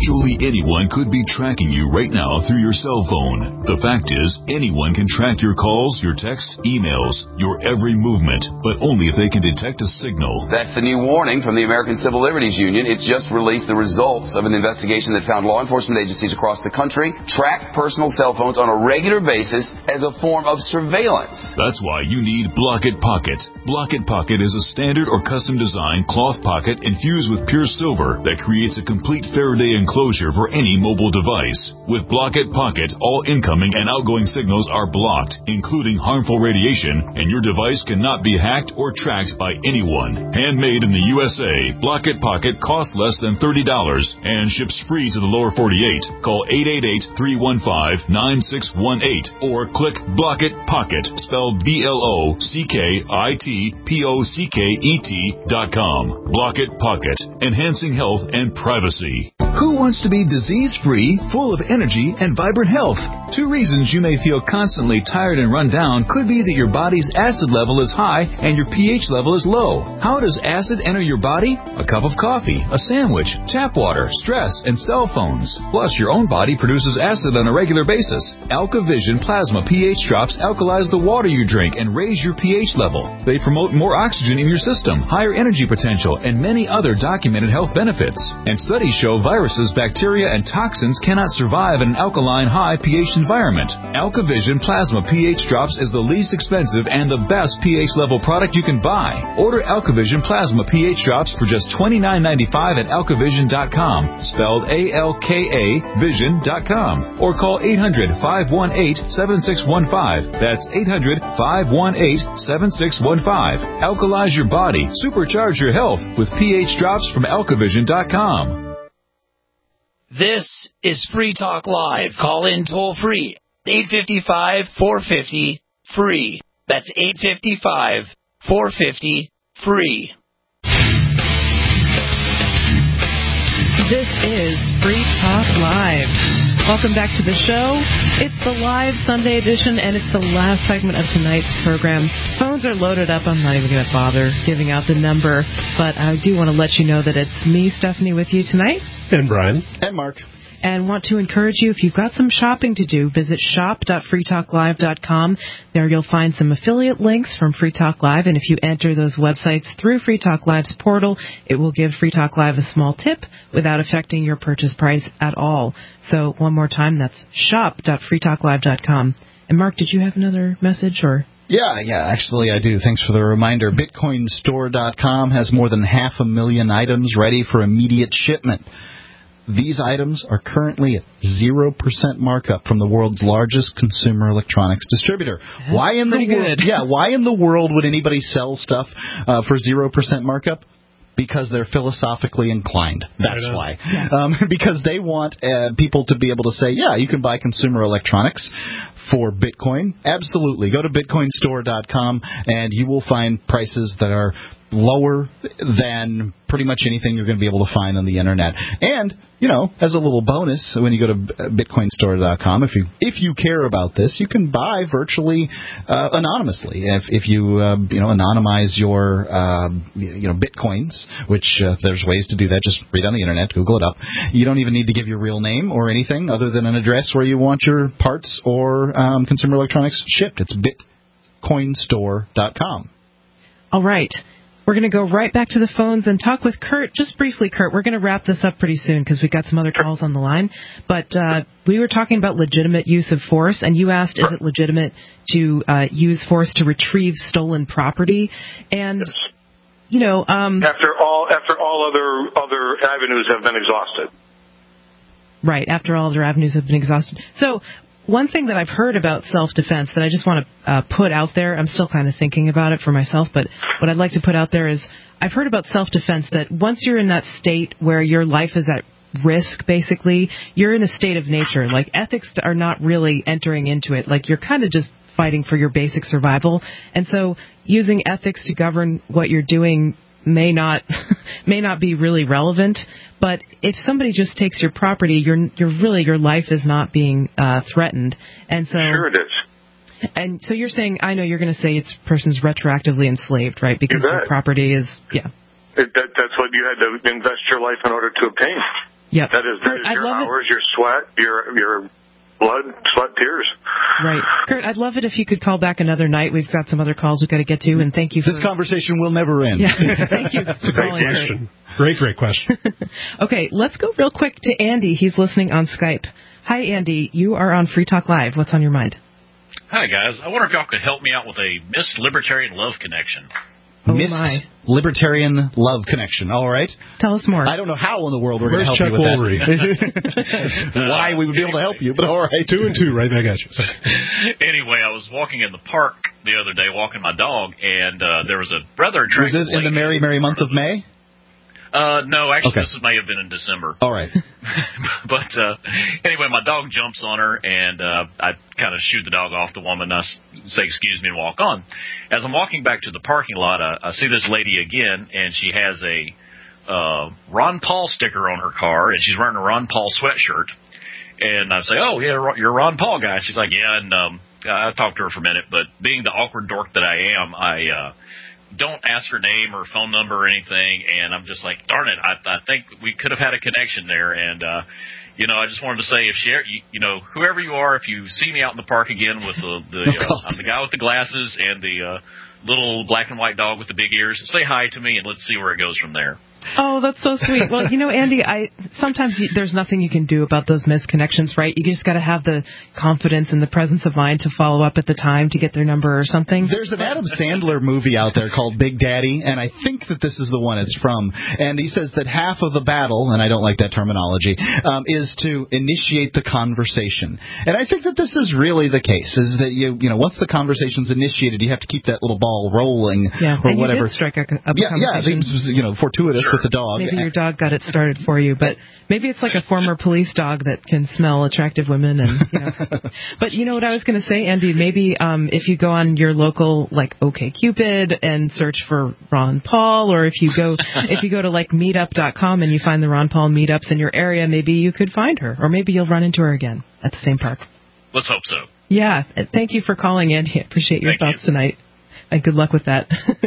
S17: Virtually anyone could be tracking you right now through your cell phone. The fact is, anyone can track your calls, your texts, emails, your every movement, but only if they can detect a signal.
S20: That's the new warning from the American Civil Liberties Union. It's just released the results of an investigation that found law enforcement agencies across the country track personal cell phones on a regular basis as a form of surveillance.
S17: That's why you need Block-It Pocket. Block-It Pocket is a standard or custom designed cloth pocket infused with pure silver that creates a complete Faraday enclosure for any mobile device. With Block-It Pocket, all incoming and outgoing signals are blocked, including harmful radiation, and your device cannot be hacked or tracked by anyone. Handmade in the U S A, Block-It Pocket costs less than thirty dollars and ships free to the lower forty-eight. Call eight eight eight, three one five, nine six one eight or click Block-It Pocket, spelled B L O C K I T P O C K E T dot com. Block-It Pocket, enhancing health and privacy.
S21: Who wants to be disease-free, full of energy, and vibrant health? Two reasons you may feel constantly tired and run down could be that your body's acid level is high and your pH level is low. How does acid enter your body? A cup of coffee, a sandwich, tap water, stress, and cell phones. Plus, your own body produces acid on a regular basis. AlkaVision Plasma pH drops alkalize the water you drink and raise your pH level. They promote more oxygen in your system, higher energy potential, and many other documented health benefits. And studies show viruses, bacteria, and toxins cannot survive in an alkaline, high pH environment. AlkaVision Plasma pH Drops is the least expensive and the best pH level product you can buy. Order AlkaVision Plasma pH Drops for just twenty-nine ninety-five at alkavision dot com, spelled A L K A vision dot com, or call eight hundred, five one eight, seven six one five. That's eight hundred, five one eight, seven six one five. Alkalize your body, supercharge your health with pH Drops from alkavision dot com.
S10: This is Free Talk Live. Call in toll free. eight five five, four five zero, free. That's eight five five, four five zero, free.
S1: This is Free Talk Live. Welcome back to the show. It's the live Sunday edition, and it's the last segment of tonight's program. Phones are loaded up. I'm not even going to bother giving out the number, but I do want to let you know that it's me, Stephanie, with you tonight.
S2: And Brian.
S3: And Mark.
S1: And want to encourage you, if you've got some shopping to do, visit shop dot free talk live dot com. There you'll find some affiliate links from Free Talk Live, and if you enter those websites through Free Talk Live's portal, it will give Free Talk Live a small tip without affecting your purchase price at all. So one more time, that's shop dot free talk live dot com. And Mark, did you have another message or...
S3: Yeah, yeah, actually I do. Thanks for the reminder. Bitcoin store dot com has more than half a million items ready for immediate shipment. These items are currently at zero percent markup from the world's largest consumer electronics distributor.
S1: That's
S3: why in the world? Yeah, why in the world would anybody sell stuff uh, for zero percent markup? Because they're philosophically inclined. That's why. Yeah. Um, because they want uh, people to be able to say, yeah, you can buy consumer electronics for Bitcoin. Absolutely. Go to bitcoin store dot com and you will find prices that are lower than pretty much anything you're going to be able to find on the internet. And, you know, as a little bonus, when you go to bitcoin store dot com, if you if you care about this, you can buy virtually uh, anonymously. If if you uh, you know anonymize your uh, you know bitcoins, which uh, there's ways to do that. Just read on the internet, Google it up. You don't even need to give your real name or anything other than an address where you want your parts or um, consumer electronics shipped. It's bitcoin store dot com.
S1: All right. We're going to go right back to the phones and talk with Kurt. Just briefly, Kurt, we're going to wrap this up pretty soon because we've got some other calls on the line. But uh, we were talking about legitimate use of force, and you asked, is it legitimate to uh, use force to retrieve stolen property? And, you know... Um,
S12: after all after all other other avenues have been exhausted.
S1: Right, after all other avenues have been exhausted. So... one thing that I've heard about self-defense that I just want to uh, put out there, I'm still kind of thinking about it for myself, but what I'd like to put out there is I've heard about self-defense that once you're in that state where your life is at risk, basically, you're in a state of nature. Like, ethics are not really entering into it. Like, you're kind of just fighting for your basic survival. And so using ethics to govern what you're doing may not may not be really relevant, but if somebody just takes your property, you're you're really your life is not being uh, threatened, and so
S12: sure it is.
S1: And so you're saying, I know you're going to say it's person's retroactively enslaved, right? Because your property is, yeah.
S12: It, that, that's what you had to invest your life in order to obtain.
S1: Yep.
S12: That is, that is
S1: I'd
S12: your
S1: love
S12: hours, your sweat, your your blood, sweat, tears.
S1: Right. Kurt, I'd love it if you could call back another night. We've got some other calls we've got to get to, and thank you for...
S3: This conversation will never end.
S1: Yeah, thank you for
S2: It's a great
S1: calling,
S2: question. Great, great question.
S1: Okay, let's go real quick to Andy. He's listening on Skype. Hi, Andy. You are on Free Talk Live. What's on your mind?
S4: Hi, guys. I wonder if y'all could help me out with a Miss Libertarian Love Connection.
S1: Oh,
S3: Missed
S1: my.
S3: Libertarian Love Connection. All right.
S1: Tell us more.
S3: I don't know how in the world we're going to help
S2: Chuck
S3: you with
S2: Woolery?
S3: that. Why we would be able to help you, but all right.
S2: Two and two, right back at you. Sorry.
S4: Anyway, I was walking in the park the other day, walking my dog, and uh, there was a rather
S3: Was
S4: attractive
S3: it in the merry, merry month of May?
S4: Uh, no, actually,
S3: Okay.
S4: this may have been in December.
S3: All right.
S4: But uh, anyway, my dog jumps on her, and uh, I kind of shoo the dog off the woman. I s- say, excuse me, and walk on. As I'm walking back to the parking lot, I, I see this lady again, and she has a uh, Ron Paul sticker on her car, and she's wearing a Ron Paul sweatshirt. And I say, oh, yeah, you're a Ron Paul guy. She's like, yeah, and um, I talked to her for a minute, but being the awkward dork that I am, I uh, don't ask her name or phone number or anything, and I'm just like, darn it, I, I think we could have had a connection there, and, uh, you know, I just wanted to say, if she, you, you know, whoever you are, if you see me out in the park again with the, the uh, I'm the guy with the glasses and the uh, little black and white dog with the big ears, say hi to me, and let's see where it goes from there.
S1: Oh, that's so sweet. Well, you know, Andy, I sometimes you, there's nothing you can do about those missed connections, right? You just got to have the confidence and the presence of mind to follow up at the time to get their number or something.
S3: There's an Adam Sandler movie out there called Big Daddy, and I think that this is the one it's from. And he says that half of the battle, and I don't like that terminology, um, is to initiate the conversation. And I think that this is really the case, is that you you know once the conversation's initiated, you have to keep that little ball rolling
S1: yeah,
S3: or
S1: and
S3: whatever.
S1: You did strike a, a
S3: yeah, yeah, I think it was, you know, fortuitous with the dog.
S1: Maybe your dog got it started for you, but maybe it's like a former police dog that can smell attractive women. And you know. But you know what I was going to say, Andy? Maybe um, if you go on your local like OkCupid and search for Ron Paul, or if you go if you go to like meetup dot com and you find the Ron Paul meetups in your area, maybe you could find her, or maybe you'll run into her again at the same park.
S4: Let's hope so.
S1: Yeah, thank you for calling, Andy. I appreciate your
S4: Thank
S1: thoughts
S4: you.
S1: tonight. And good luck with that.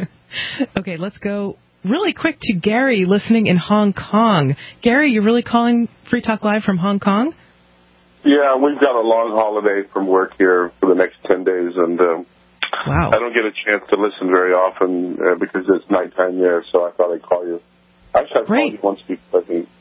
S1: Okay, let's go really quick to Gary listening in Hong Kong. Gary, you're really calling Free Talk Live from Hong Kong?
S22: Yeah, we've got a long holiday from work here for the next ten days, and um,
S1: wow.
S22: I don't get a chance to listen very often uh, because it's nighttime there, so I thought I'd call you. Actually, I've called you once before, I think.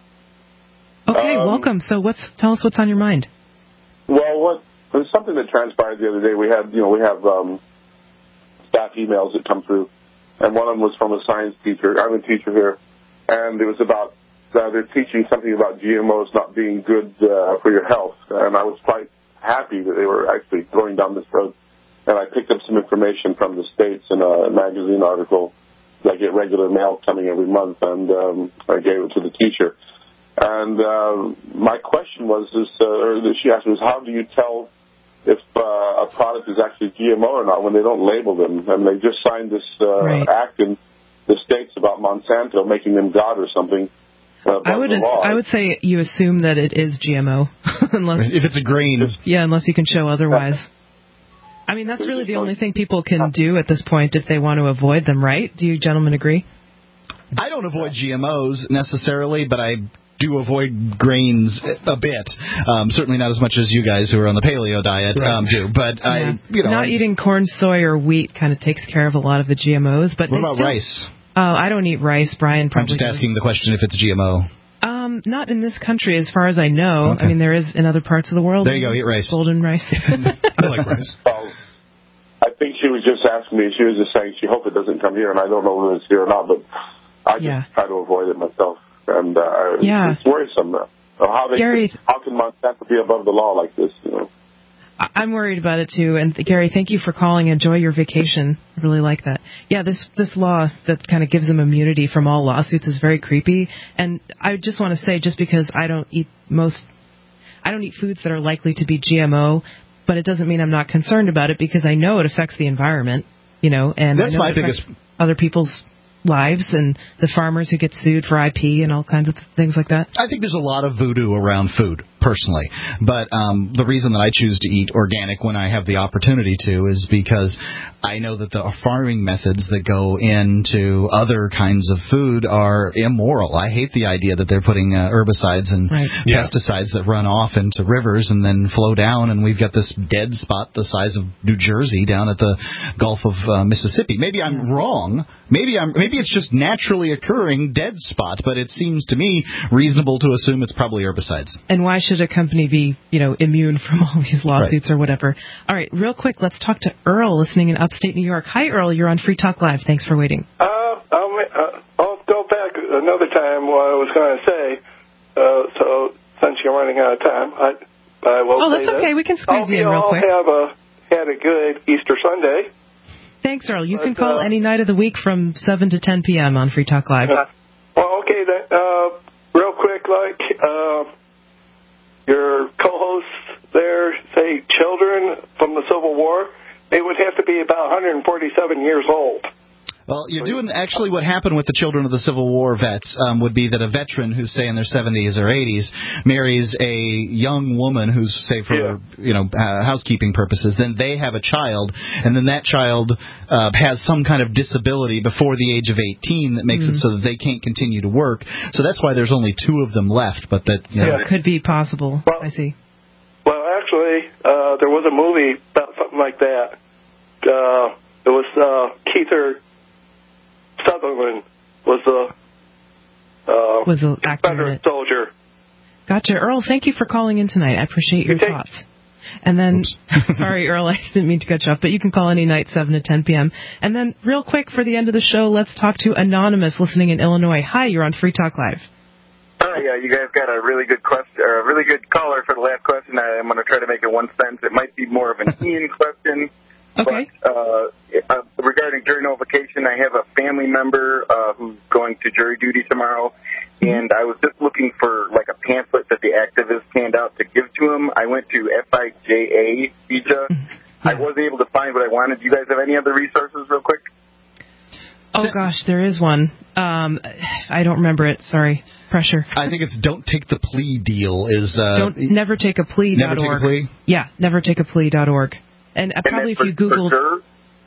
S1: Okay,
S22: Um,
S1: welcome. So what's tell us what's on your mind.
S22: Well, what there's something that transpired the other day. We had, you know, we have um, staff emails that come through, and one of them was from a science teacher. I'm a teacher here, and it was about uh, they're teaching something about G M Os not being good uh, for your health, and I was quite happy that they were actually going down this road. And I picked up some information from the States in a magazine article. I get regular mail coming every month, and um, I gave it to the teacher. And uh, my question was, is, uh, or she asked me, was how do you tell if uh, a product is actually G M O or not when they don't label them? And they just signed this uh,
S1: right.
S22: act in the States about Monsanto making them God or something. Uh,
S1: I would
S22: the
S1: as-
S22: law.
S1: I would say you assume that it is G M O, unless
S3: if it's a grain.
S1: Yeah, unless you can show otherwise. I mean, that's really the only thing people can do at this point if they want to avoid them, right? Do you gentlemen agree?
S3: I don't avoid G M Os necessarily, but I do avoid grains a bit. Um, certainly not as much as you guys who are on the paleo diet
S1: Right.
S3: um, do. But
S1: Yeah.
S3: I, you know,
S1: not eating corn, soy, or wheat kind of takes care of a lot of the G M Os. But
S3: what
S1: they
S3: about
S1: still-
S3: rice?
S1: Oh, I don't eat rice. Brian
S3: I'm
S1: probably
S3: just
S1: does.
S3: asking the question if it's G M O.
S1: Um, not in this country, as far as I know.
S3: Okay.
S1: I mean, there is in other parts of the world.
S3: There you go, eat rice.
S1: Golden rice.
S2: I like rice.
S22: Well, I think she was just asking me, she was just saying she hoped it doesn't come here, and I don't know whether it's here or not, but I just
S1: Yeah.
S22: try to avoid it myself. And uh,
S1: Yeah.
S22: it's worrisome. Uh, how they
S1: Gary-
S22: how can Monsanto be above the law like this, you know?
S1: I- I'm worried about it too. And Gary, thank you for calling. Enjoy your vacation. I really like that. Yeah, this this law that kind of gives them immunity from all lawsuits is very creepy. And I just want to say, just because I don't eat most, I don't eat foods that are likely to be G M O, but it doesn't mean I'm not concerned about it because I know it affects the environment. You know, and
S3: That's
S1: I know
S3: my
S1: it affects
S3: biggest-
S1: other people's lives and the farmers who get sued for I P and all kinds of th- things like that.
S3: I think there's a lot of voodoo around food, personally. But um, the reason that I choose to eat organic when I have the opportunity to is because I know that the farming methods that go into other kinds of food are immoral. I hate the idea that they're putting uh, herbicides and
S2: right. yeah.
S3: pesticides that run off into rivers and then flow down, and we've got this dead spot the size of New Jersey down at the Gulf of uh, Mississippi. Maybe I'm wrong. Maybe I'm. Maybe it's just naturally occurring dead spot, but it seems to me reasonable to assume it's probably herbicides.
S1: And why should a company be, you know, immune from all these lawsuits right. or whatever? All right, real quick, let's talk to Earl, listening in upstate New York. Hi, Earl. You're on Free Talk Live. Thanks for waiting.
S5: Uh, I'll, uh, I'll go back another time what I was going to say. Uh, so since you're running out of time, I, I will
S1: Oh, that's
S5: say
S1: okay.
S5: That.
S1: We can squeeze you in real
S5: all
S1: quick.
S5: Have a, had a good Easter Sunday.
S1: Thanks, Earl. You
S5: but,
S1: can call
S5: uh,
S1: any night of the week from seven to ten p.m. on Free Talk Live.
S5: Uh, well, okay, then, uh, real quick, like, uh, your co-hosts there say children from the Civil War, they would have to be about one hundred forty-seven years old.
S3: Well, you're doing actually what happened with the children of the Civil War vets um, would be that a veteran who's, say, in their seventies or eighties marries a young woman who's, say, for yeah. you know uh, housekeeping purposes. Then they have a child, and then that child uh, has some kind of disability before the age of eighteen that makes mm-hmm. it so that they can't continue to work. So that's why there's only two of them left. But that you know,
S1: yeah. could be possible.
S5: Well,
S1: I see.
S5: Well, actually, uh, there was a movie about something like that. Uh, it was uh, Keith Sutherland was a uh,
S1: was an actor
S5: Confederate soldier.
S1: Gotcha, Earl. Thank you for calling in tonight. I appreciate your
S5: you
S1: thoughts. And then, sorry, Earl, I didn't mean to cut you off, but you can call any night, seven to ten p.m. And then, real quick, for the end of the show, let's talk to Anonymous, listening in Illinois. Hi, you're on Free Talk Live.
S7: Hi, yeah, you guys got a really good question, or a really good caller for the last question. I, I'm going to try to make it one sentence. It might be more of an Ian question.
S1: Okay.
S7: But, uh, uh, regarding jury nullification, I have a family member uh, who's going to jury duty tomorrow, and I was just looking for like a pamphlet that the activists hand out to give to him. I went to F I J A, B J A. I wasn't able to find what I wanted. Do you guys have any other resources real quick?
S1: Oh, gosh, there is one. Um, I don't remember it. Sorry. Pressure.
S3: I think it's Don't Take the Plea Deal. Is uh,
S1: Don't never take a plea.
S3: Never take a plea?
S1: Yeah, never take a plea dot org. And uh,
S7: and
S1: probably if
S7: for,
S1: you Google,
S7: sure?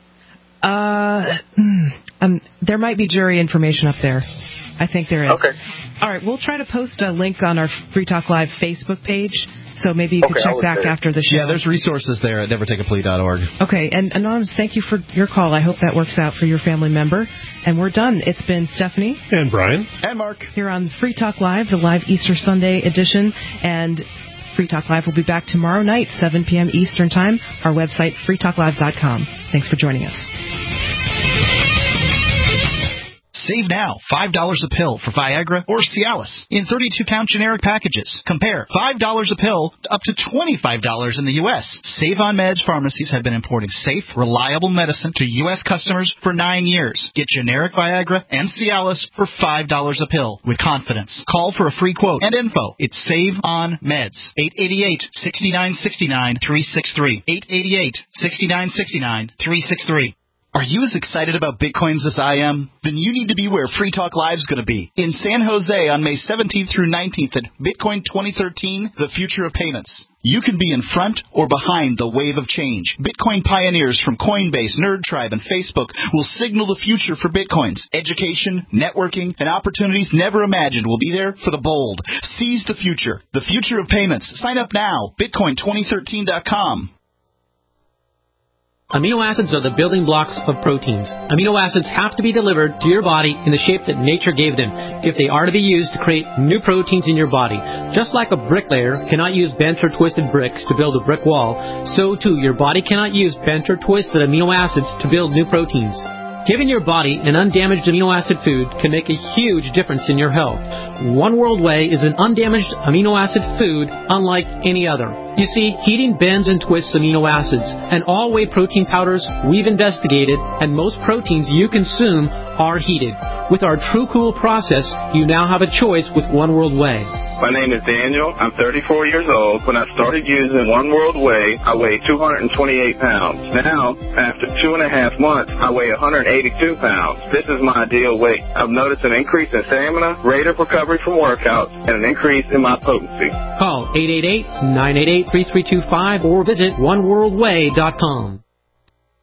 S1: uh, um, there might be jury information up there. I think there is.
S7: Okay.
S1: All right, we'll try to post a link on our Free Talk Live Facebook page, so maybe you could
S7: okay,
S1: check back
S7: there.
S1: after the show.
S3: Yeah, there's resources there at never take a plea dot org.
S1: Okay, and Anonymous, thank you for your call. I hope that works out for your family member. And we're done. It's been Stephanie.
S2: And Brian.
S3: And Mark.
S1: Here on Free Talk Live, the live Easter Sunday edition. And Free Talk Live will be back tomorrow night, seven p.m. Eastern Time. Our website, free talk live dot com. Thanks for joining us.
S23: Save now, five dollars a pill for Viagra or Cialis in thirty-two count generic packages. Compare five dollars a pill to up to twenty-five dollars in the U S. Save on Meds pharmacies have been importing safe, reliable medicine to U S customers for nine years. Get generic Viagra and Cialis for five dollars a pill with confidence. Call for a free quote and info. It's Save on Meds. eight eight eight, six nine six nine, three six three. eight eight eight, six nine six nine, three six three. Are you as excited about Bitcoins as I am? Then you need to be where Free Talk Live is going to be. In San Jose on May seventeenth through nineteenth at Bitcoin twenty thirteen, The Future of Payments. You can be in front or behind the wave of change. Bitcoin pioneers from Coinbase, NerdTribe, and Facebook will signal the future for Bitcoins. Education, networking, and opportunities never imagined will be there for the bold. Seize the future. The Future of Payments. Sign up now. Bitcoin twenty thirteen dot com.
S24: Amino acids are the building blocks of proteins. Amino acids have to be delivered to your body in the shape that nature gave them if they are to be used to create new proteins in your body. Just like a bricklayer cannot use bent or twisted bricks to build a brick wall, so too your body cannot use bent or twisted amino acids to build new proteins. Giving your body an undamaged amino acid food can make a huge difference in your health. One World Whey is an undamaged amino acid food unlike any other. You see, heating bends and twists amino acids, and all whey protein powders we've investigated, and most proteins you consume are heated. With our True Cool process, you now have a choice with One World Whey.
S6: My name is Daniel. I'm thirty-four years old. When I started using One World Whey, I weighed two hundred twenty-eight pounds. Now, after two and a half months, I weigh one hundred eighty-two pounds. This is my ideal weight. I've noticed an increase in stamina, rate of recovery from workouts, and an increase in my potency.
S24: Call eight eight eight, nine eight eight, three three two five or visit one world way dot com.